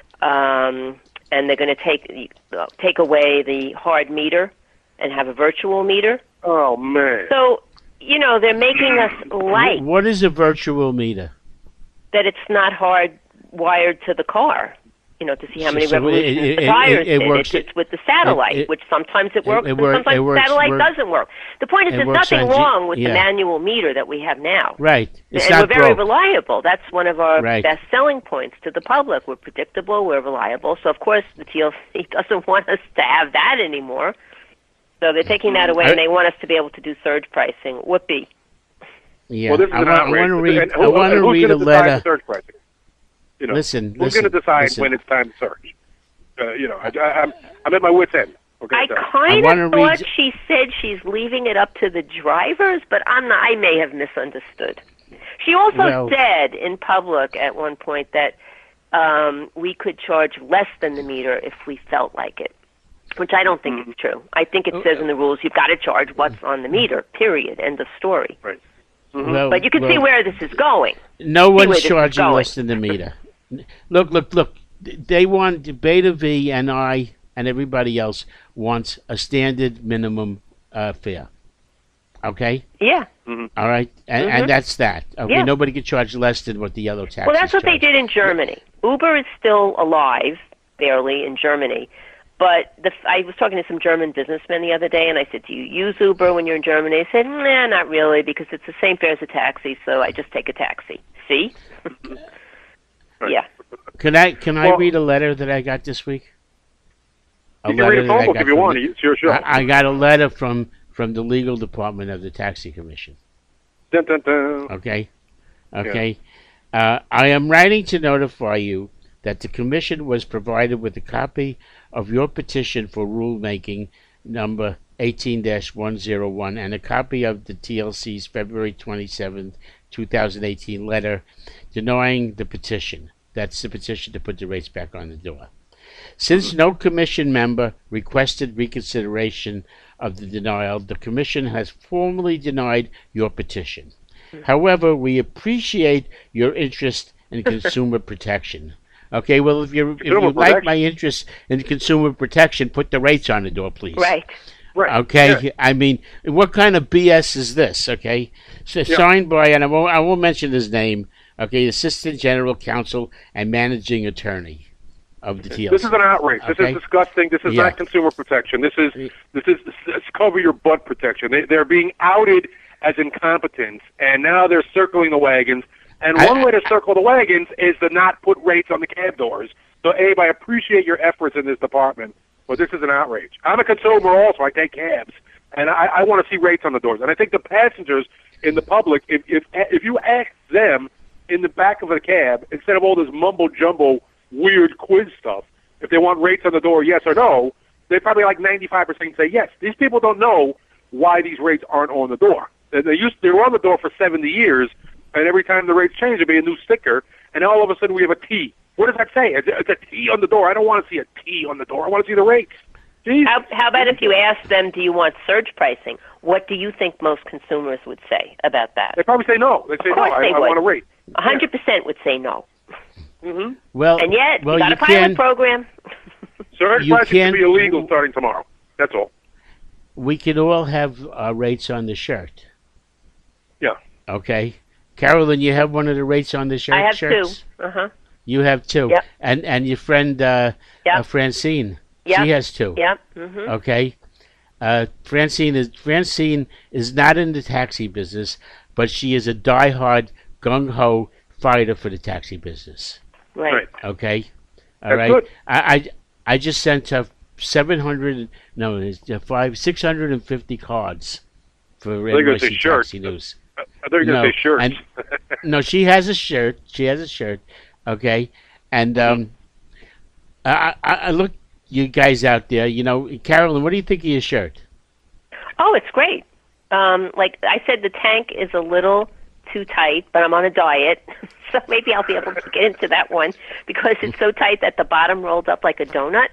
um, and they're going to take uh, take away the hard meter and have a virtual meter. Oh, man. So, you know, they're making us like What is a virtual meter? that it's not hard wired to the car. You know, to see how many So it- revolutions it- the it- tires it- it did. works- It's, it's with the satellite, it- it- which sometimes it works, it and work- sometimes it works- the satellite work- doesn't work. The point is, it there's works nothing on G- wrong with yeah. the manual meter that we have now. Right. It's and not we're very broke. reliable. That's one of our Right. best selling points to the public. We're predictable, we're reliable. So, of course, the T L C doesn't want us to have that anymore. So they're taking that away, I- and they want us to be able to do surge pricing. Whoopee. Yeah. Well, this is I an want, I outrage. want to read. And who- I want and to who's read a gonna decide letter. the surge pricing? You know, Listen, who's listen, going to decide listen. when it's time to surge? Uh, you know, I, I, I'm I'm at my wit's end. Okay, I so- kind wanna of thought read- she said she's leaving it up to the drivers, but I'm not, I may have misunderstood. She also Well- said in public at one point that um, we could charge less than the meter if we felt like it, which I don't think Mm-hmm. is true. I think it says in the rules you've got to charge what's on the meter, period, end of story. Right. Well, But you can see well, where this is going. no where one's this is charging going. less than the meter. Look, look, look. They want Beta V and I and everybody else wants a standard minimum uh, fare. Okay, Yeah. all right, and, and that's that. Okay, Yeah. nobody can charge less than what the yellow taxis Well, that's what they charge. did in Germany. Uber is still alive, barely, in Germany. But the, I was talking to some German businessmen the other day, and I said, do you use Uber when you're in Germany? They said, nah, not really, because it's the same fare as a taxi, so I just take a taxi. See? Yeah. Can I can I Well- read a letter that I got this week? A You can read a that phone I book got if you from want. the- It's your show. I, I got a letter from from the legal department of the Taxi Commission. Dun, dun, dun. Okay? Okay? Uh, I am writing to notify you that the Commission was provided with a copy of your petition for rulemaking number eighteen dash one oh one and a copy of the T L C's February twenty-seventh, twenty eighteen letter denying the petition. That's the petition to put the rates back on the door. Since no Commission member requested reconsideration of the denial, the Commission has formally denied your petition. However, we appreciate your interest in consumer protection. Okay, well, if, you're, if you like my interest in consumer protection, put the rates on the door, please. Right. Right. Okay, Yeah. I mean, what kind of B S is this? Okay, so Yeah. signed by, and I won't, I won't mention his name. Okay, Assistant General Counsel and Managing Attorney of the T L C. This is an outrage. This Okay. is disgusting. This is Yeah. not consumer protection. This is this is this is cover your butt protection. They, they're being outed as incompetents, and now they're circling the wagons. And I- one way to circle the wagons is to not put rates on the cab doors. So, Abe, I appreciate your efforts in this department, but this is an outrage. I'm a consumer also. I take cabs, and I, I want to see rates on the doors. And I think the passengers in the public, if if if you ask them in the back of a cab, instead of all this mumbo-jumbo weird quiz stuff, if they want rates on the door, yes or no, they probably like ninety-five percent say yes. These people don't know why these rates aren't on the door. They, they used they were on the door for seventy years, and every time the rates change, there'd be a new sticker, and all of a sudden we have a T. What does that say? It's, it's a T on the door. I don't want to see a T on the door. I want to see the rates. Jeez. How, how about if you ask them, do you want surge pricing? What do you think most consumers would say about that? They probably say no. They say Of no. course I, they I would. want a rate. one hundred percent would say no. Mm-hmm. Well, And yet, well, you got you a pilot can, program. Surge You pricing can't- should be illegal starting tomorrow. That's all. we can all have uh, rates on the shirt. Yeah. Okay, Carolyn, you have one of the rates on the shirt. I have shirts? two. Uh-huh. You have two. Yep. And and your friend uh, Yep. uh, Francine, Yep. she has two. Yep. Mm-hmm. Okay. Uh, Francine is Francine is not in the taxi business, but she is a diehard gung ho fighter for the taxi business. Right. Right. Okay. All That's right. good. I, I I just sent her seven hundred no it's uh, five six hundred and fifty cards for They're gonna N Y say C shirts. Taxi News. I thought you were going to No, say shirts. and- No, she has a shirt. She has a shirt. Okay, and um, I, I, I look you guys out there. You know, Carolyn, what do you think of your shirt? Oh, it's great. Um, like I said, the tank is a little too tight, but I'm on a diet, so maybe I'll be able to get into that one because it's so tight that the bottom rolled up like a donut.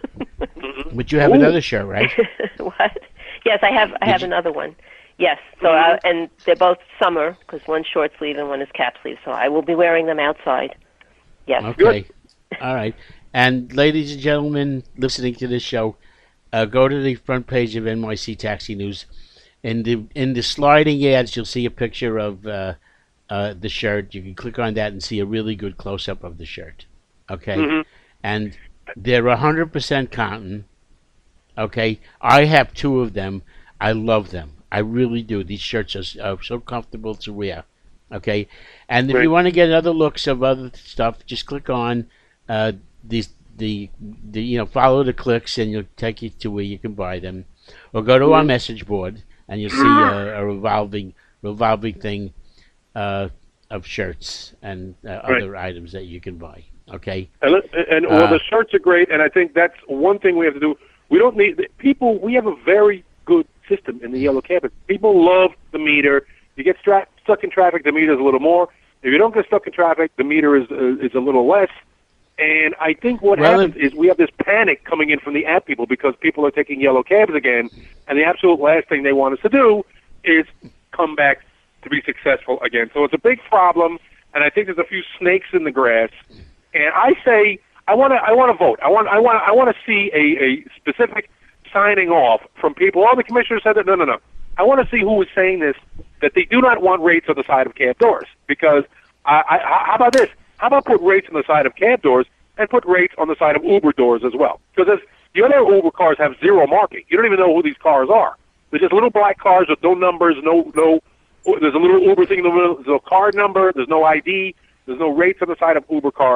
But you have Ooh. another shirt, right? What? Yes, I have. I Did have you- another one. Yes. So uh, and they're both summer because one's short sleeve and one is cap sleeve. So I will be wearing them outside. Yes. Okay. All right. And ladies and gentlemen listening to this show, uh, go to the front page of N Y C Taxi News. In the in the sliding ads, you'll see a picture of uh, uh, the shirt. You can click on that and see a really good close up of the shirt. Okay. Mhm. And they're one hundred percent cotton. Okay. I have two of them. I love them. I really do. These shirts are, are so comfortable to wear. Okay. And if Right. you want to get other looks of other stuff, just click on uh, these the the you know follow the clicks and you'll take you to where you can buy them, or go to our message board and you'll see a, a revolving revolving thing uh, of shirts and uh, Right. other items that you can buy. Okay. And, let- and well, Uh, the shirts are great, and I think that's one thing we have to do. We don't need people. We have a very good system in the yellow cabin. People love the meter. You get stra- stuck in traffic, the meter is a little more. If you don't get stuck in traffic, the meter is uh, is a little less. And I think what Well, happens is we have this panic coming in from the app people because people are taking yellow cabs again, and the absolute last thing they want us to do is come back to be successful again. So it's a big problem, and I think there's a few snakes in the grass. And I say I want to I want to vote. I want I want I want to see a, a specific signing off from people. All the commissioners said that no no no. I want to see who is saying this that they do not want rates on the side of cab doors because I, I how about this? How about put rates on the side of cab doors and put rates on the side of Uber doors as well? Because the other Uber cars have zero marking. You don't even know who these cars are. They're just little black cars with no numbers, no no. There's a little Uber thing in the middle. There's no card number. There's no I D. There's no rates on the side of Uber cars.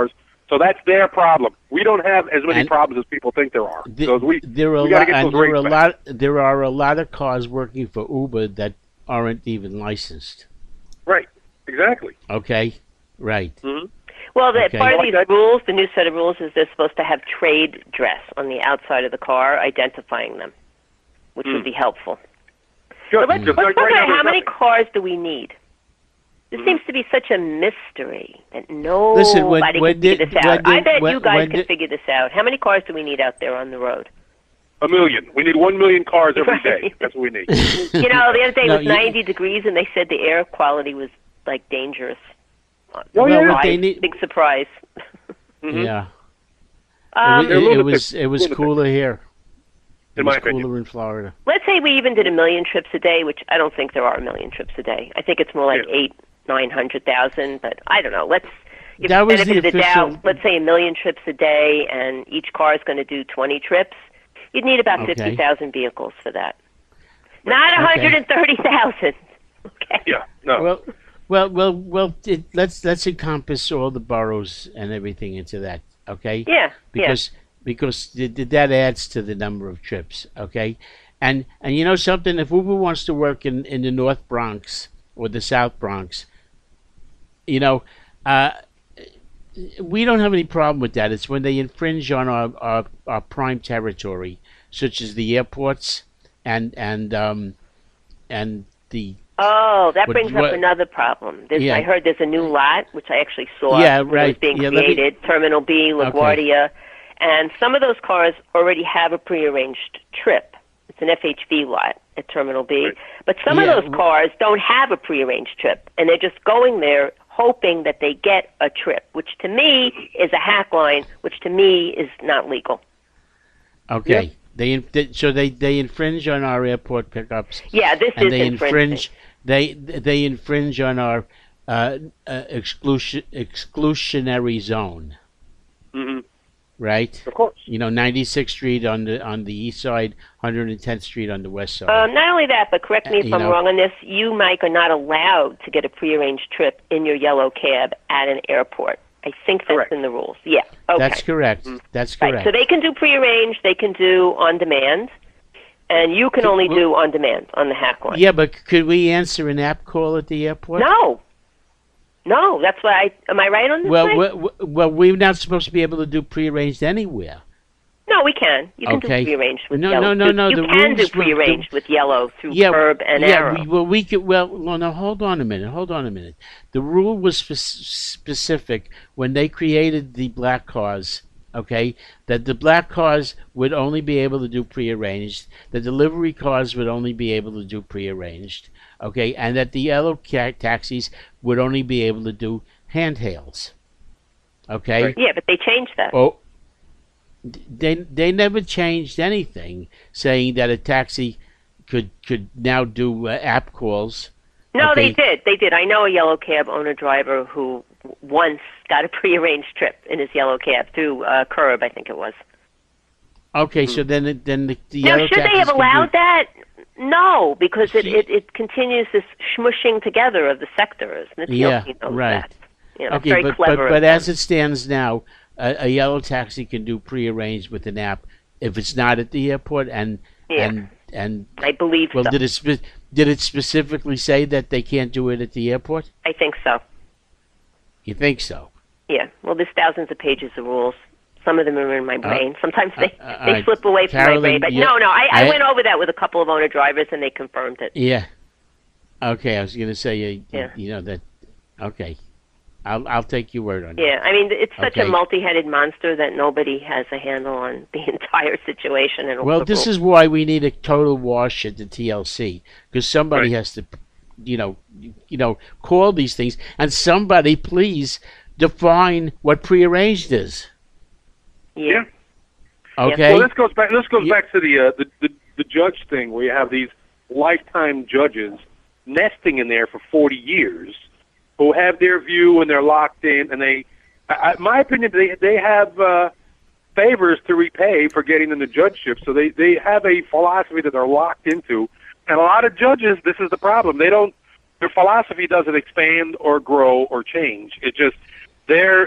So that's their problem. We don't have as many And problems as people think there are. The, so we, there are we a got to lot, get and those there are rates a back. lot. There are a lot of cars working for Uber that aren't even licensed. Right. Exactly. Okay, right. Mm-hmm. Well, the, Okay. part of Like these that. rules, the new set of rules, is they're supposed to have trade dress on the outside of the car identifying them, which Mm. would be helpful. Good. But let's, Because let's like talk right now, about how there's many nothing. cars do we need? There Mhm. seems to be such a mystery that nobody Listen, when- can when figure did- this out. when I did- bet when- you guys when can did- figure this out. How many cars do we need out there on the road? A million. We need one million cars every Right. day. That's what we need. You know, the other day it No, was you- ninety degrees, and they said the air quality was, like, dangerous. Oh, Well, yeah. what they Surprise, need- Big surprise. Mhm. Yeah, Um, it, They're was, it lunatic. was it was Lunatic. cooler here. It In was my opinion. cooler in Florida. let's say we even did a million trips a day, which I don't think there are a million trips a day. I think it's more like Yeah. eight, nine hundred thousand. But I don't know. Let's give That the was benefit the of the official- doubt. Let's say a million trips a day, and each car is going to do twenty trips. You'd need about Okay. fifty thousand vehicles for that. Not Okay. one hundred and thirty thousand. Okay. Yeah. No. Well, well, well, well. It, let's let's encompass all the boroughs and everything into that. Okay. Yeah. Because because th- th- that adds to the number of trips. Okay. And and you know something, if Uber wants to work in, in the North Bronx or the South Bronx, you know, uh, we don't have any problem with that. It's when they infringe on our, our, our prime territory, such as the airports and and um, and the Oh, that What- brings what- up another problem. There's, Yeah. I heard there's a new lot, which I actually saw Yeah, when it was right. being Yeah, let me- created, Terminal B, LaGuardia, and some of those cars already have a prearranged trip. It's an F H V lot at Terminal B, Right. but some Yeah. of those cars don't have a prearranged trip, and they're just going there hoping that they get a trip, which to me is a hack line, which to me is not legal. okay. Yeah. They, in- they so they, they infringe on our airport pickups. Yeah, this And is they infringing. infringe. They they infringe on our uh, uh, exclusion exclusionary zone, hmm right? Of course. You know, ninety-sixth Street on the on the east side, one hundred tenth Street on the west side. Um, not only that, but correct me if You I'm know- wrong on this, you, Mike, are not allowed to get a prearranged trip in your yellow cab at an airport. I think that's Correct. in the rules. Yeah. Okay. That's correct. That's correct. Right. So they can do prearranged, they can do on demand, and you can only well- do on demand on the hack one. Yeah, but could we answer an app call at the airport? No. No, that's why I am I right on this? Well, Mike? we well, we're not supposed to be able to do prearranged anywhere. no, we can. You can Okay. do prearranged with No, yellow. no, no, no, You the can do rules were- the- prearranged with yellow through Yeah, curb and yeah. arrow. We, well, we could. Well, well, no. Hold on a minute. Hold on a minute. The rule was spe- specific when they created the black cars. Okay, that the black cars would only be able to do prearranged. The delivery cars would only be able to do prearranged. Okay, and that the yellow ca- taxis would only be able to do handhails. Okay. Right. Yeah, but they changed that. Oh, they they never changed anything, saying that a taxi could could now do uh, app calls. No, Okay. they did. They did. I know a yellow cab owner driver who w- once got a prearranged trip in his yellow cab through uh, Curb, I think it was. Okay, so then it- then the, the Now, yellow should they taxis have can allowed do, that? No, because it, See- it, it continues this smushing together of the sectors. And the Yeah, T L C knows right. that. You know, it's Okay, very but but, clever. but of as them. it stands now, a, a yellow taxi can do prearranged with an app if it's not at the airport, and Yeah. and and I believe well, so. did it spe- did it specifically say that they can't do it at the airport? I think so. You think so? Yeah. Well, there's thousands of pages of rules. Some of them are in my brain. Sometimes they, uh, uh, they uh, slip away from Carolyn, my brain. But yeah, no, no, I, I I- went over that with a couple of owner drivers, and they confirmed it. Yeah. Okay, I was going to say you, Yeah. you know that. Okay, I'll I'll take your word on it. Yeah, I mean, it's such a Okay. multi-headed monster that nobody has a handle on the entire situation. And all Well, the this rules. is why we need a total wash at the T L C, because somebody Right. has to, you know, you know, call these things, and somebody please define what prearranged is. yeah. Okay. Well, this goes back. This goes Yeah. back to the, uh, the the the judge thing, where you have these lifetime judges nesting in there for forty years, who have their view and they're locked in, and they, I, I, my opinion, they they have uh, favors to repay for getting in the judgeship, so they they have a philosophy that they're locked into, and a lot of judges, this is the problem. They don't. Their philosophy doesn't expand or grow or change. It just they're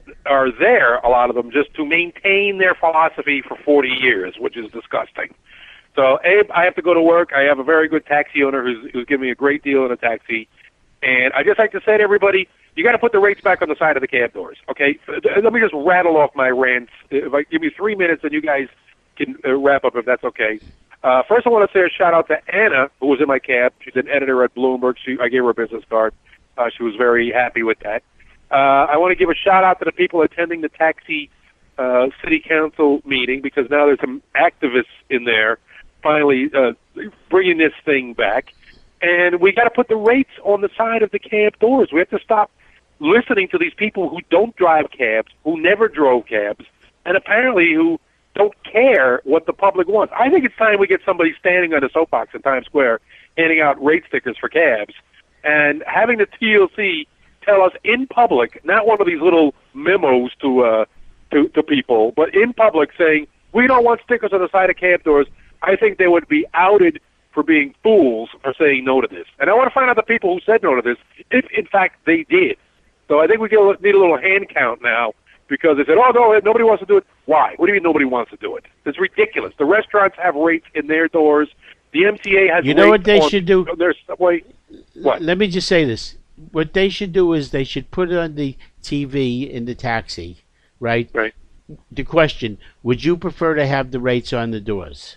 are there, a lot of them, just to maintain their philosophy for forty years, which is disgusting. So, Abe, I have to go to work. I have a very good taxi owner who's, who's giving me a great deal in a taxi. And I just like to say to everybody, you got to put the rates back on the side of the cab doors, okay? Let me just rattle off my rants. If I give you three minutes, then you guys can uh, wrap up if that's okay. Uh, first, I want to say a shout-out to Anna, who was in my cab. She's an editor at Bloomberg. She, I gave her a business card. Uh, she was very happy with that. Uh, I want to give a shout-out to the people attending the taxi uh, city council meeting, because now there's some activists in there finally uh, bringing this thing back. And we got to put the rates on the side of the cab doors. We have to stop listening to these people who don't drive cabs, who never drove cabs, and apparently who don't care what the public wants. I think it's time we get somebody standing on a soapbox in Times Square handing out rate stickers for cabs and having the T L C tell us in public, not one of these little memos to uh, to, to people, but in public saying, we don't want stickers on the side of cab doors. I think they would be outed for being fools for saying no to this. And I want to find out the people who said no to this, if in fact they did. So I think we need a little hand count now, because they said, oh, no, nobody wants to do it. Why? What do you mean nobody wants to do it? It's ridiculous. The restaurants have rates in their doors. The M T A has You know rates what they on should do? their subway. What? Let me just say this. What they should do is they should put it on the T V in the taxi, right? Right. The question, would you prefer to have the rates on the doors?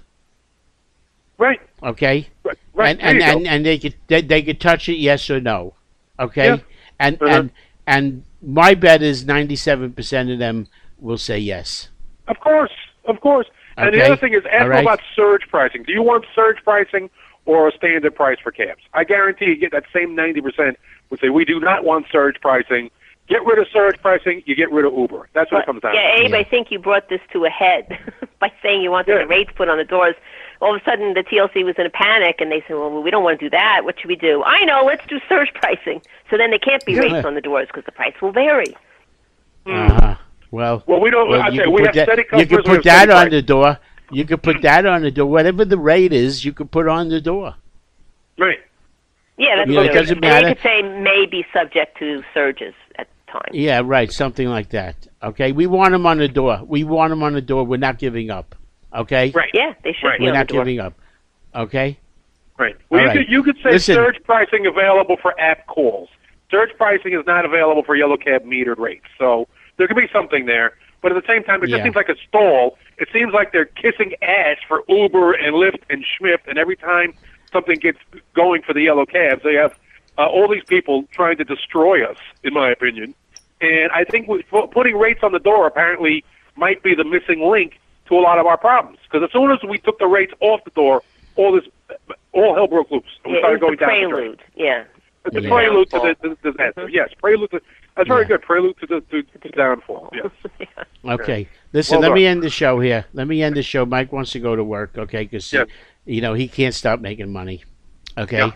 Right. Okay? Right. Right. And There and, you go. and, and they could they, they could touch it, yes or no. Okay? Yeah. And Uh-huh. and and my bet is ninety-seven percent of them will say yes. Of course, of course. And the Okay. other thing is, ask All them right. about surge pricing. Do you want surge pricing or a standard price for cabs? I guarantee you get that same ninety percent would say, we do not want surge pricing. Get rid of surge pricing, you get rid of Uber. That's what it comes down Yeah, to. Abe, Yeah. I think you brought this to a head by saying you wanted Yeah. the rates put on the doors. All of a sudden, the T L C was in a panic, and they said, well, we don't want to do that. What should we do? I know, let's do surge pricing. So then they can't be Yeah. rates on the doors because the price will vary. Uh-huh. Well, Well, we don't. well, I you say could we put have that, steady you customers. could we put have that steady on price. the door. You could put that on the door. Whatever the rate is, you could put on the door. Right. Yeah, that's You know, what it doesn't and matter. they could say may be subject to surges at the time. Yeah, right. Something like that. Okay, we want them on the door. We want them on the door. We're not giving up. Okay. Right. Yeah, they should Right. be We're on not the door. giving up. Okay. Right. Well, All you, right. could, you could say Listen. surge pricing available for app calls. Surge pricing is not available for yellow cab metered rates. So there could be something there. But at the same time, it just Yeah. seems like a stall. It seems like they're kissing ass for Uber and Lyft and Schmidt, and every time something gets going for the yellow cabs, they have uh, all these people trying to destroy us, in my opinion. And I think with, putting rates on the door apparently might be the missing link to a lot of our problems. Because as soon as we took the rates off the door, all this, all hell broke loose. We Yeah, started it's going the down the drain. prelude. Yeah. It's a Yeah. prelude to Downfall. the, the disaster. Mhm. Yes, prelude to. That's very Yeah. good. Prelude to the to, to downfall. Yes. Okay. Listen, Well let done. me end the show here. Let me end the show. Mike wants to go to work. Okay, because Yes. you know he can't stop making money. Okay. Yeah.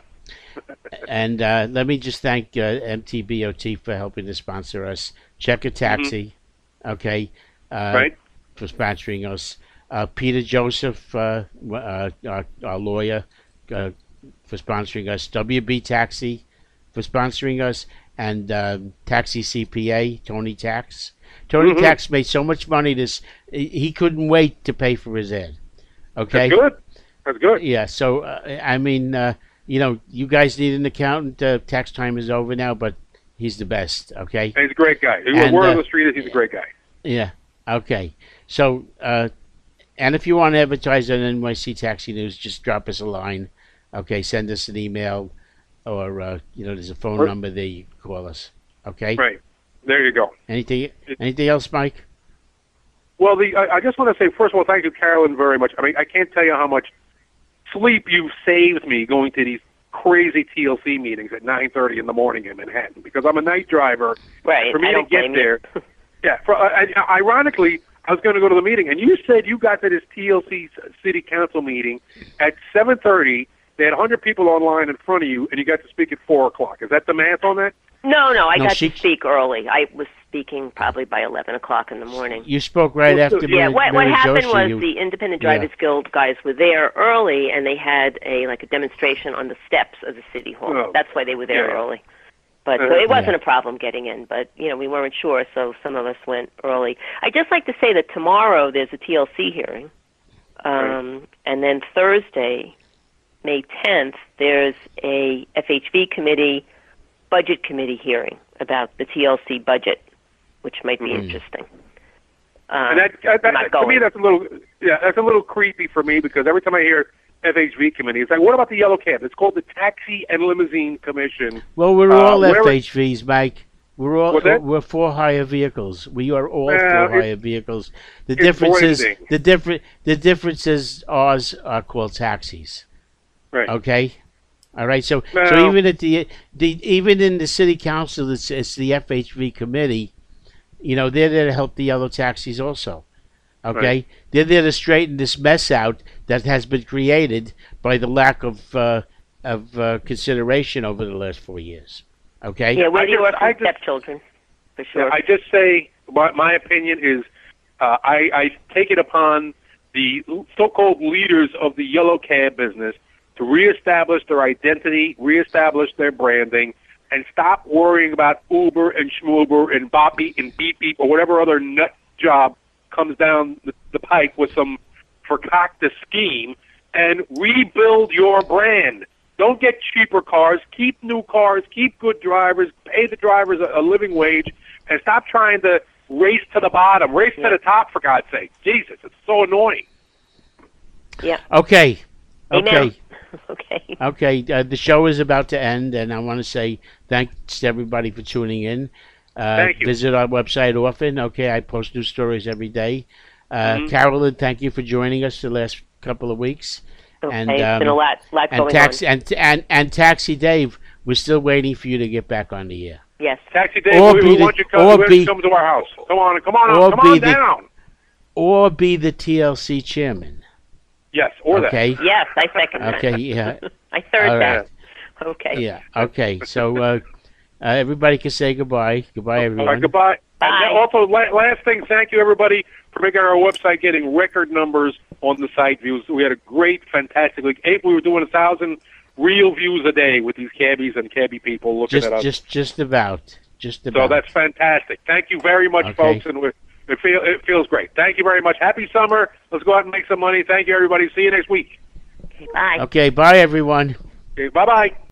And uh, let me just thank uh, M T B O T for helping to sponsor us. Check a Taxi, okay, uh, Mm-hmm. Right. for sponsoring us. Uh, Peter Joseph, uh, uh, our, our lawyer, uh, for sponsoring us. W B Taxi for sponsoring us, and um, Taxi C P A, Tony Tax. Tony Mhm. Tax made so much money this he he couldn't wait to pay for his ad. Okay. That's good. That's good. Yeah, so uh, I mean, uh, you know, you guys need an accountant. Uh, tax time is over now, but he's the best. Okay. And he's a great guy. The And, word uh, on the street is he's a great guy. Yeah. Okay. So, uh, and if you want to advertise on N Y C Taxi News, just drop us a line. Okay. Send us an email, or uh, you know, there's a phone Or- number there. You can call us. Okay. Right. There you go. Anything? Anything else, Mike? Well, the I, I just want to say first of all, thank you, Carolyn, very much. I mean, I can't tell you how much sleep you've saved me going to these crazy T L C meetings at nine thirty in the morning in Manhattan, because I'm a night driver. Right. For me I to don't get blame there, you. yeah. For, uh, and, uh, ironically, I was going to go to the meeting, and you said you got to this T L C City Council meeting at seven thirty. They had one hundred people online in front of you, and you got to speak at four o'clock. Is that the math on that? No, no, I No, got she- to speak early. I was speaking probably by eleven o'clock in the morning. You spoke right Well, after. so- Yeah, Mary- what, what Mary happened Joshi, was you- the Independent Yeah. Drivers Guild guys were there early, and they had a like a demonstration on the steps of the city hall. Oh. That's why they were there Yeah. early. But so it wasn't Yeah. a problem getting in, but you know we weren't sure, so some of us went early. I just like to say that tomorrow there's a T L C hearing, um, and then Thursday, May tenth, there's a F H V committee, budget committee hearing about the T L C budget, which might be Mm. interesting. Um, And that, that, I'm not that to me, going. that's a little, yeah, that's a little creepy for me because every time I hear F H V committee, it's like, what about the yellow cab? It's called the Taxi and Limousine Commission. Well, we're Uh, all where- F H Vs, Mike. We're all What's that? we're for hire vehicles. We are all Well, for it- hire vehicles. The it's difference is branding. the different the difference is ours are called taxis. Right. Okay. All right. So so Well- even at the the even in the city council, it's it's the F H V committee. You know, they're there to help the yellow taxis also. Okay, Right. they're there to straighten this mess out that has been created by the lack of uh, of uh, consideration over the last four years. Okay. Yeah, we're I the just- orphan I just- stepchildren, for sure. I just say my, my opinion is uh, I, I take it upon the so-called leaders of the yellow cab business to reestablish their identity, reestablish their branding, and stop worrying about Uber and Schmuber and Boppy and Beep Beep or whatever other nut job comes down the, the pike with some concocted scheme, and rebuild your brand. Don't get cheaper cars. Keep new cars. Keep good drivers. Pay the drivers a, a living wage, and stop trying to race to the bottom. Race Yeah. to the top, for God's sake. Jesus, it's so annoying. Yeah. Okay. Amen. Okay. Okay. Okay. Uh, the show is about to end, and I want to say thanks to everybody for tuning in. Uh, Thank you. Visit our website often. Okay, I post new stories every day. Uh, Mhm. Carolyn, thank you for joining us the last couple of weeks. Okay. And, it's been a um, lot, lot And going taxi on. and, and and Taxi Dave, we're still waiting for you to get back on the air. Yes. Taxi Dave, Or we, be we the- want you to come, or we want you be- to come to our house. Come on, come on, or come be on the- down. Or be the T L C chairman. Yes, or Okay. Yes, I second that. Okay. Yeah. I third All that. right. Okay. Yeah. Okay. So uh, uh, everybody can say goodbye. Goodbye, All everyone. right, goodbye. Bye. And also, la- last thing, thank you everybody for making our website getting record numbers on the site views. We had a great, fantastic week. Eight, we were doing a thousand real views a day with these cabbies and cabbie people looking Just at us. just just about. Just so about. that's fantastic. Thank you very much, Okay. folks, and we're, it, feel, it feels great. Thank you very much. Happy summer. Let's go out and make some money. Thank you, everybody. See you next week. Okay, bye. Okay. Bye, everyone. Okay, bye-bye.